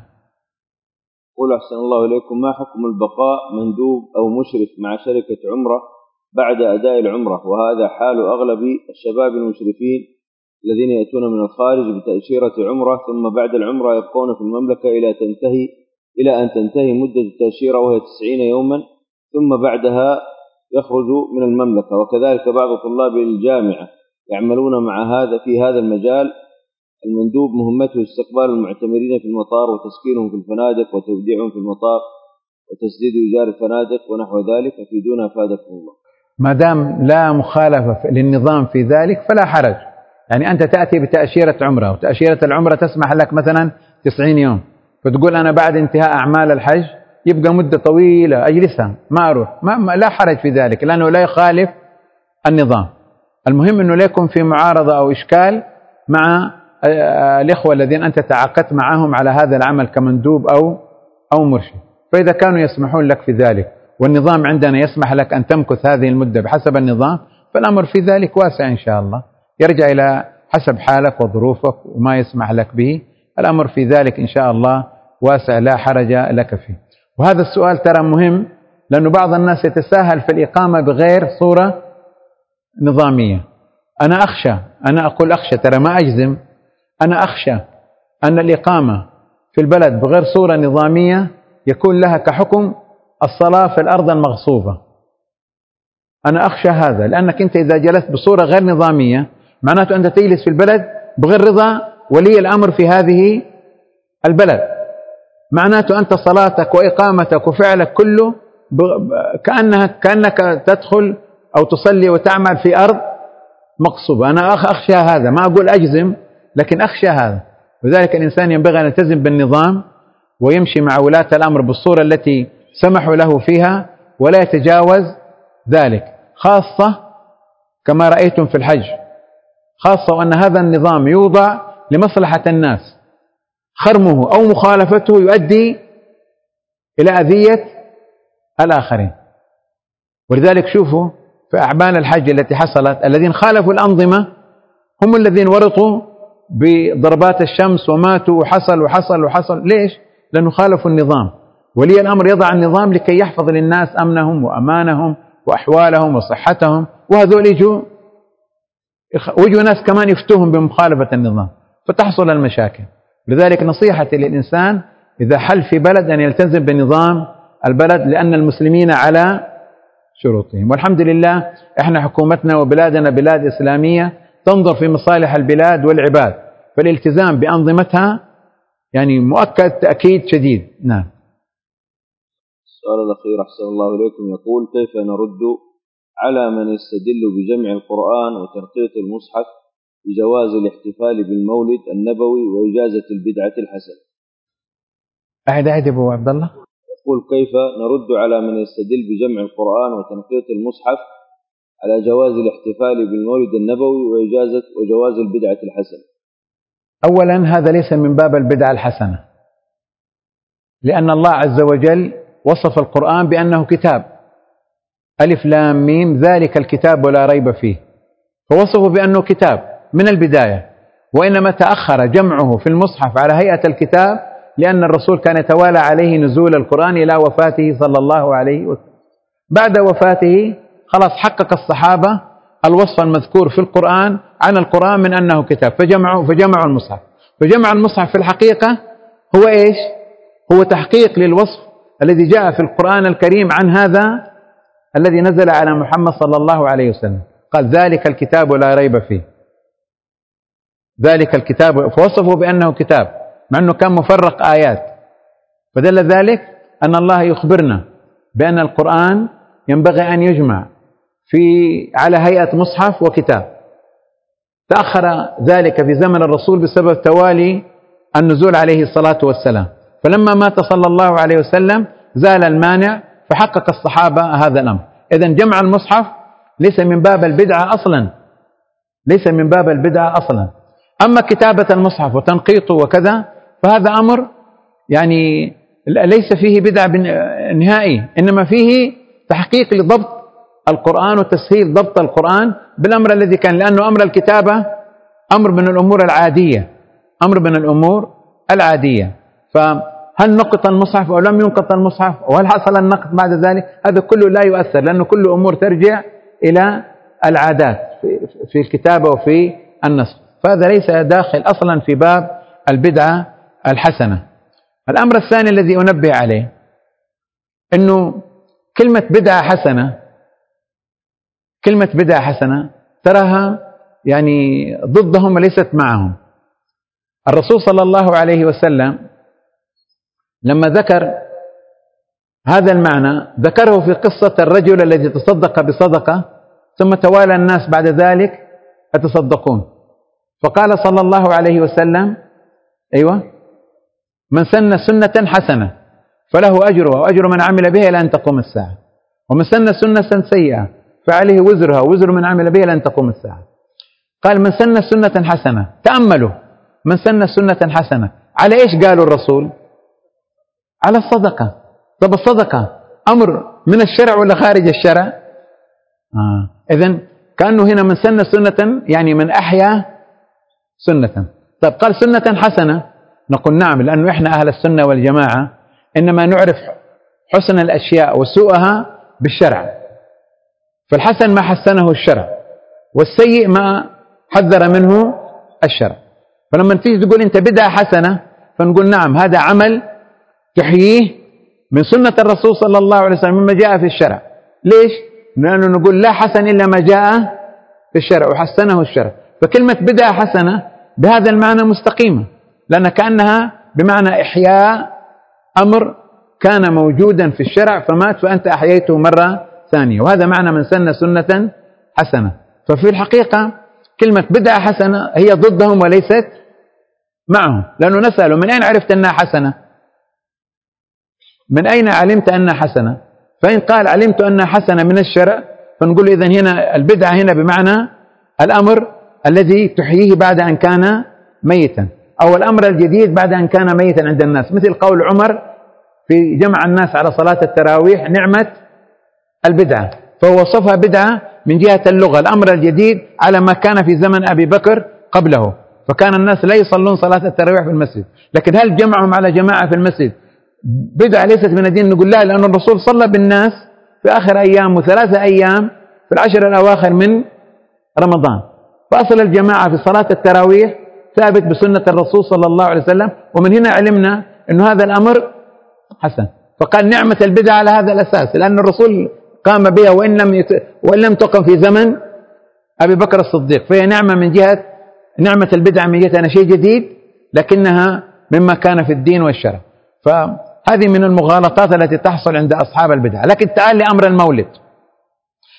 قل: أحسن الله إليكم. ما حكم البقاء مندوب أو مشرف مع شركة عمرة بعد أداء العمرة، وهذا حال أغلب الشباب المشرفين الذين يأتون من الخارج بتأشيرة عمرة ثم بعد العمرة يبقون في المملكة إلى أن تنتهي مدة التأشيرة وهي 90 يوما، ثم بعدها يخرجوا من المملكة. وكذلك بعض طلاب الجامعة يعملون في هذا المجال. المندوب مهمته استقبال المعتمرين في المطار وتسكينهم في الفنادق وتوديعهم في المطار وتسديد إيجار الفنادق ونحو ذلك. أفيدونا أفادكم الله. ما دام لا مخالفة للنظام في ذلك فلا حرج. يعني أنت تأتي بتأشيرة عمرة وتأشيرة العمرة تسمح لك مثلا 90 يوم، فتقول أنا بعد انتهاء أعمال الحج يبقى مدة طويلة أجلسها ما أروح، لا حرج في ذلك لأنه لا يخالف النظام. المهم أنه لا يكون في معارضة أو إشكال مع الإخوة الذين أنت تعاقدت معهم على هذا العمل كمندوب أو مرشد. فإذا كانوا يسمحون لك في ذلك والنظام عندنا يسمح لك أن تمكث هذه المدة بحسب النظام، فالأمر في ذلك واسع إن شاء الله، يرجع إلى حسب حالك وظروفك وما يسمح لك به. الأمر في ذلك إن شاء الله واسع لا حرج لك فيه. وهذا السؤال ترى مهم لأنه بعض الناس يتساهل في الإقامة بغير صورة نظامية. أنا أقول أخشى، ترى ما أجزم، أنا أخشى أن الإقامة في البلد بغير صورة نظامية يكون لها كحكم الصلاة في الأرض المغصوبة. أنا أخشى هذا، لأنك أنت إذا جلست بصورة غير نظامية معناته أنت تجلس في البلد بغير رضا ولي الأمر في هذه البلد، معناته أنت صلاتك وإقامتك وفعلك كله كأنك تدخل أو تصلي وتعمل في أرض مغصوبة. أنا أخشى هذا، ما أقول أجزم لكن أخشى هذا. وذلك الإنسان ينبغي أن يلتزم بالنظام ويمشي مع ولاة الأمر بالصورة التي سمحوا له فيها ولا يتجاوز ذلك، خاصة كما رأيتم في الحج، خاصة وأن هذا النظام يوضع لمصلحة الناس، خرمه أو مخالفته يؤدي إلى أذية الآخرين. ولذلك شوفوا في أعمال الحج التي حصلت الذين خالفوا الأنظمة هم الذين ورطوا بضربات الشمس وماتوا وحصل. ليش؟ لأنه خالفوا النظام. ولي الأمر يضع النظام لكي يحفظ للناس أمنهم وأمانهم وأحوالهم وصحتهم، وهذول وجوا ناس كمان يفتوهم بمخالفة النظام فتحصل المشاكل. لذلك نصيحتي للإنسان إذا حل في بلد أن يلتزم بنظام البلد، لأن المسلمين على شروطهم. والحمد لله إحنا حكومتنا وبلادنا بلاد إسلامية تنظر في مصالح البلاد والعباد، فالالتزام بأنظمتها يعني مؤكد تأكيد شديد. نعم. السؤال الأخير أحسن الله إليكم يقول: كيف نرد على من يستدل بجمع القرآن وتنقيط المصحف بجواز الاحتفال بالمولد النبوي وإجازة البدعة الحسنة. أعد أبو عبد الله. يقول: كيف نرد على من يستدل بجمع القرآن وتنقيط المصحف على جواز الاحتفال بالمولد النبوي وجواز البدعة الحسنة؟ أولا، هذا ليس من باب البدعة الحسنة، لأن الله عز وجل وصف القرآن بأنه كتاب، ألف لام ميم ذلك الكتاب ولا ريب فيه، فوصفه بأنه كتاب من البداية، وإنما تأخر جمعه في المصحف على هيئة الكتاب لأن الرسول كان يتوالى عليه نزول القرآن إلى وفاته صلى الله عليه وسلم. بعد وفاته خلاص حقق الصحابة الوصف المذكور في القرآن عن القرآن من أنه كتاب، فجمعوا المصحف. فجمع المصحف في الحقيقة هو إيش؟ هو تحقيق للوصف الذي جاء في القرآن الكريم عن هذا الذي نزل على محمد صلى الله عليه وسلم. قال: ذلك الكتاب لا ريب فيه، ذلك الكتاب، فوصفه بأنه كتاب مع أنه كان مفرق آيات، فدل ذلك أن الله يخبرنا بأن القرآن ينبغي أن يجمع على هيئة مصحف وكتاب. تأخر ذلك في زمن الرسول بسبب توالي النزول عليه الصلاة والسلام، فلما مات صلى الله عليه وسلم زال المانع فحقق الصحابة هذا الأمر. إذن جمع المصحف ليس من باب البدعة أصلا، ليس من باب البدعة أصلا. أما كتابة المصحف وتنقيطه وكذا فهذا أمر يعني ليس فيه بدعة نهائي، إنما فيه تحقيق لضبط القرآن وتسهيل ضبط القرآن بالأمر الذي كان، لأنه أمر الكتابة أمر من الأمور العادية، أمر من الأمور العادية. فهل نقط المصحف أو لم ينقط المصحف وهل حصل النقط بعد ذلك، هذا كله لا يؤثر، لأنه كل أمور ترجع إلى العادات في الكتابة وفي النسخ، فهذا ليس داخل أصلا في باب البدعة الحسنة. الأمر الثاني الذي أنبه عليه أنه كلمة بدعة حسنة، كلمة بدعة حسنة تراها يعني ضدهم وليست معهم. الرسول صلى الله عليه وسلم لما ذكر هذا المعنى ذكره في قصة الرجل الذي تصدق بصدقة ثم توالى الناس بعد ذلك يتصدقون، فقال صلى الله عليه وسلم: أيوة، من سن سنة حسنة فله أجرها وأجر من عمل بها إلى أن تقوم الساعة، ومن سن سنة سيئة فعليه وزرها ووزر من عمل بها إلى أن تقوم الساعة. قال: من سن سنة حسنة، تأملوا، من سن سنة حسنة على إيش قالوا الرسول؟ على الصدقة. طب الصدقة أمر من الشرع ولا خارج الشرع؟ إذن كأنه هنا من سن سنة يعني من أحيا سنة. طب قال سنة حسنة، نقول نعم، لأنه إحنا أهل السنة والجماعة إنما نعرف حسن الأشياء وسوءها بالشرع، فالحسن ما حسنه الشرع والسيء ما حذر منه الشرع. فلما تيجي تقول أنت بدعة حسنة فنقول نعم، هذا عمل تحييه من سنة الرسول صلى الله عليه وسلم مما جاء في الشرع. ليش؟ لأنه نقول لا حسن إلا ما جاء في الشرع وحسنه الشرع. فكلمة بدعة حسنة بهذا المعنى مستقيمة، لأن كأنها بمعنى إحياء أمر كان موجودا في الشرع فمات فأنت أحييته مرة ثانية، وهذا معنى من سن سنة حسنة. ففي الحقيقة كلمة بدعة حسنة هي ضدهم وليست معهم، لأنه نسأله: من أين عرفت أنها حسنة؟ من أين علمت أنها حسنة؟ فإن قال علمت أنها حسنة من الشرع فنقول إذن هنا البدعة هنا بمعنى الأمر الذي تحييه بعد أن كان ميتا، أو الأمر الجديد بعد أن كان ميتا عند الناس، مثل قول عمر في جمع الناس على صلاة التراويح: نعمة البدعة، فهو وصفها بدعة من جهة اللغة، الأمر الجديد على ما كان في زمن أبي بكر قبله، فكان الناس لا يصلون صلاة التراويح في المسجد. لكن هل جمعهم على جماعة في المسجد بدعة ليست من الدين؟ نقول لا، لأن الرسول صلى بالناس في آخر أيام و3 أيام في العشر الأواخر من رمضان، فأصل الجماعة في صلاة التراويح ثابت بسنة الرسول صلى الله عليه وسلم، ومن هنا علمنا أن هذا الأمر حسن. فقال نعمة البدعة على هذا الأساس، لأن الرسول قام بها وإن لم تقم في زمن أبي بكر الصديق، فهي نعمة من جهة نعمة البدعة من جهة أن شيء جديد لكنها مما كان في الدين والشرع. فهذه من المغالطات التي تحصل عند أصحاب البدعة. لكن تعال لأمر المولد،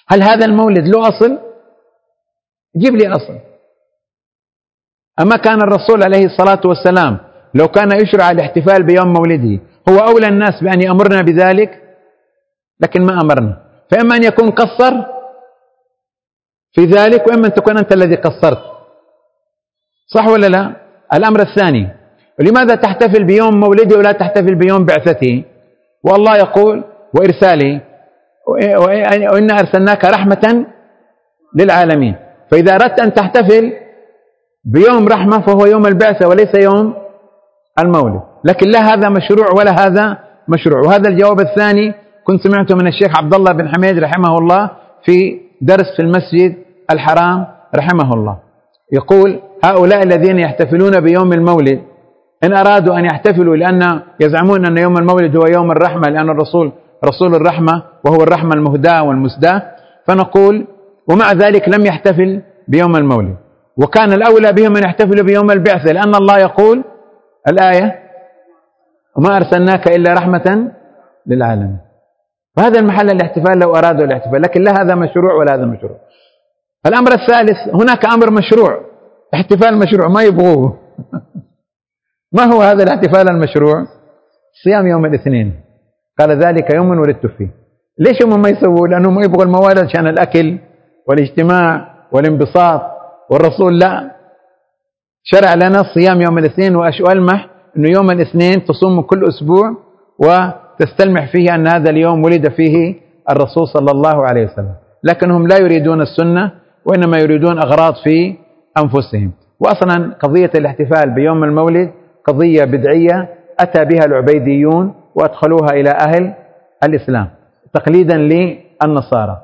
هل هذا المولد له أصل؟ جيب لي أصل. أما كان الرسول عليه الصلاة والسلام لو كان يشرع الاحتفال بيوم مولده هو أولى الناس بأن يأمرنا بذلك، لكن ما أمرنا. فإما أن يكون قصر في ذلك، وإما أن تكون أنت الذي قصرت. صح ولا لا؟ الأمر الثاني، لماذا تحتفل بيوم مولده ولا تحتفل بيوم بعثته؟ والله يقول وإرساله وإنا أرسلناك رحمة للعالمين. فإذا أردت أن تحتفل بيوم رحمة فهو يوم البعثة وليس يوم المولد، لكن لا هذا مشروع ولا هذا مشروع. وهذا الجواب الثاني كنت سمعته من الشيخ عبد الله بن حميد رحمه الله في درس في المسجد الحرام رحمه الله، يقول هؤلاء الذين يحتفلون بيوم المولد إن أرادوا أن يحتفلوا لأن يزعمون أن يوم المولد هو يوم الرحمة لأن الرسول رسول الرحمة وهو الرحمة المهداة والمسداة، فنقول ومع ذلك لم يحتفل بيوم المولد، وكان الأولى بهم أن يحتفلوا بيوم البعثة، لأن الله يقول الآية وما أرسلناك إلا رحمة للعالمين. فهذا المحل الاحتفال لو أرادوا الاحتفال، لكن لا هذا مشروع ولا هذا مشروع. الأمر الثالث، هناك أمر مشروع، احتفال مشروع ما يبغوه. ما هو هذا الاحتفال المشروع؟ صيام يوم الاثنين، قال ذلك يوم ولدت فيه. ليش هم ما يسووا؟ لأنهم ما يبغوا الموالد عشان الأكل والاجتماع والانبساط، والرسول لا، شرع لنا صيام يوم الاثنين. وألمح أنه يوم الاثنين تصوم كل أسبوع وتستلمح فيه أن هذا اليوم ولد فيه الرسول صلى الله عليه وسلم، لكنهم لا يريدون السنة وإنما يريدون أغراض في أنفسهم. وأصلا قضية الاحتفال بيوم المولد قضية بدعية أتى بها العبيديون وأدخلوها إلى أهل الإسلام تقليدا للنصارى.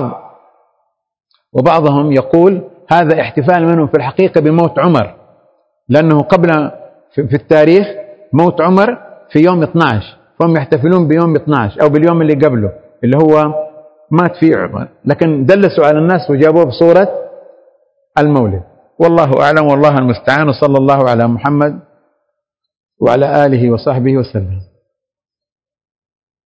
وبعضهم يقول هذا احتفال منهم في الحقيقة بموت عمر، لأنه قبل في التاريخ موت عمر في يوم 12، فهم يحتفلون بيوم 12 أو باليوم اللي قبله اللي هو مات فيه عمر، لكن دلسوا على الناس وجابوه بصورة المولد. والله أعلم والله المستعان، وصلى الله على محمد وعلى آله وصحبه وسلم.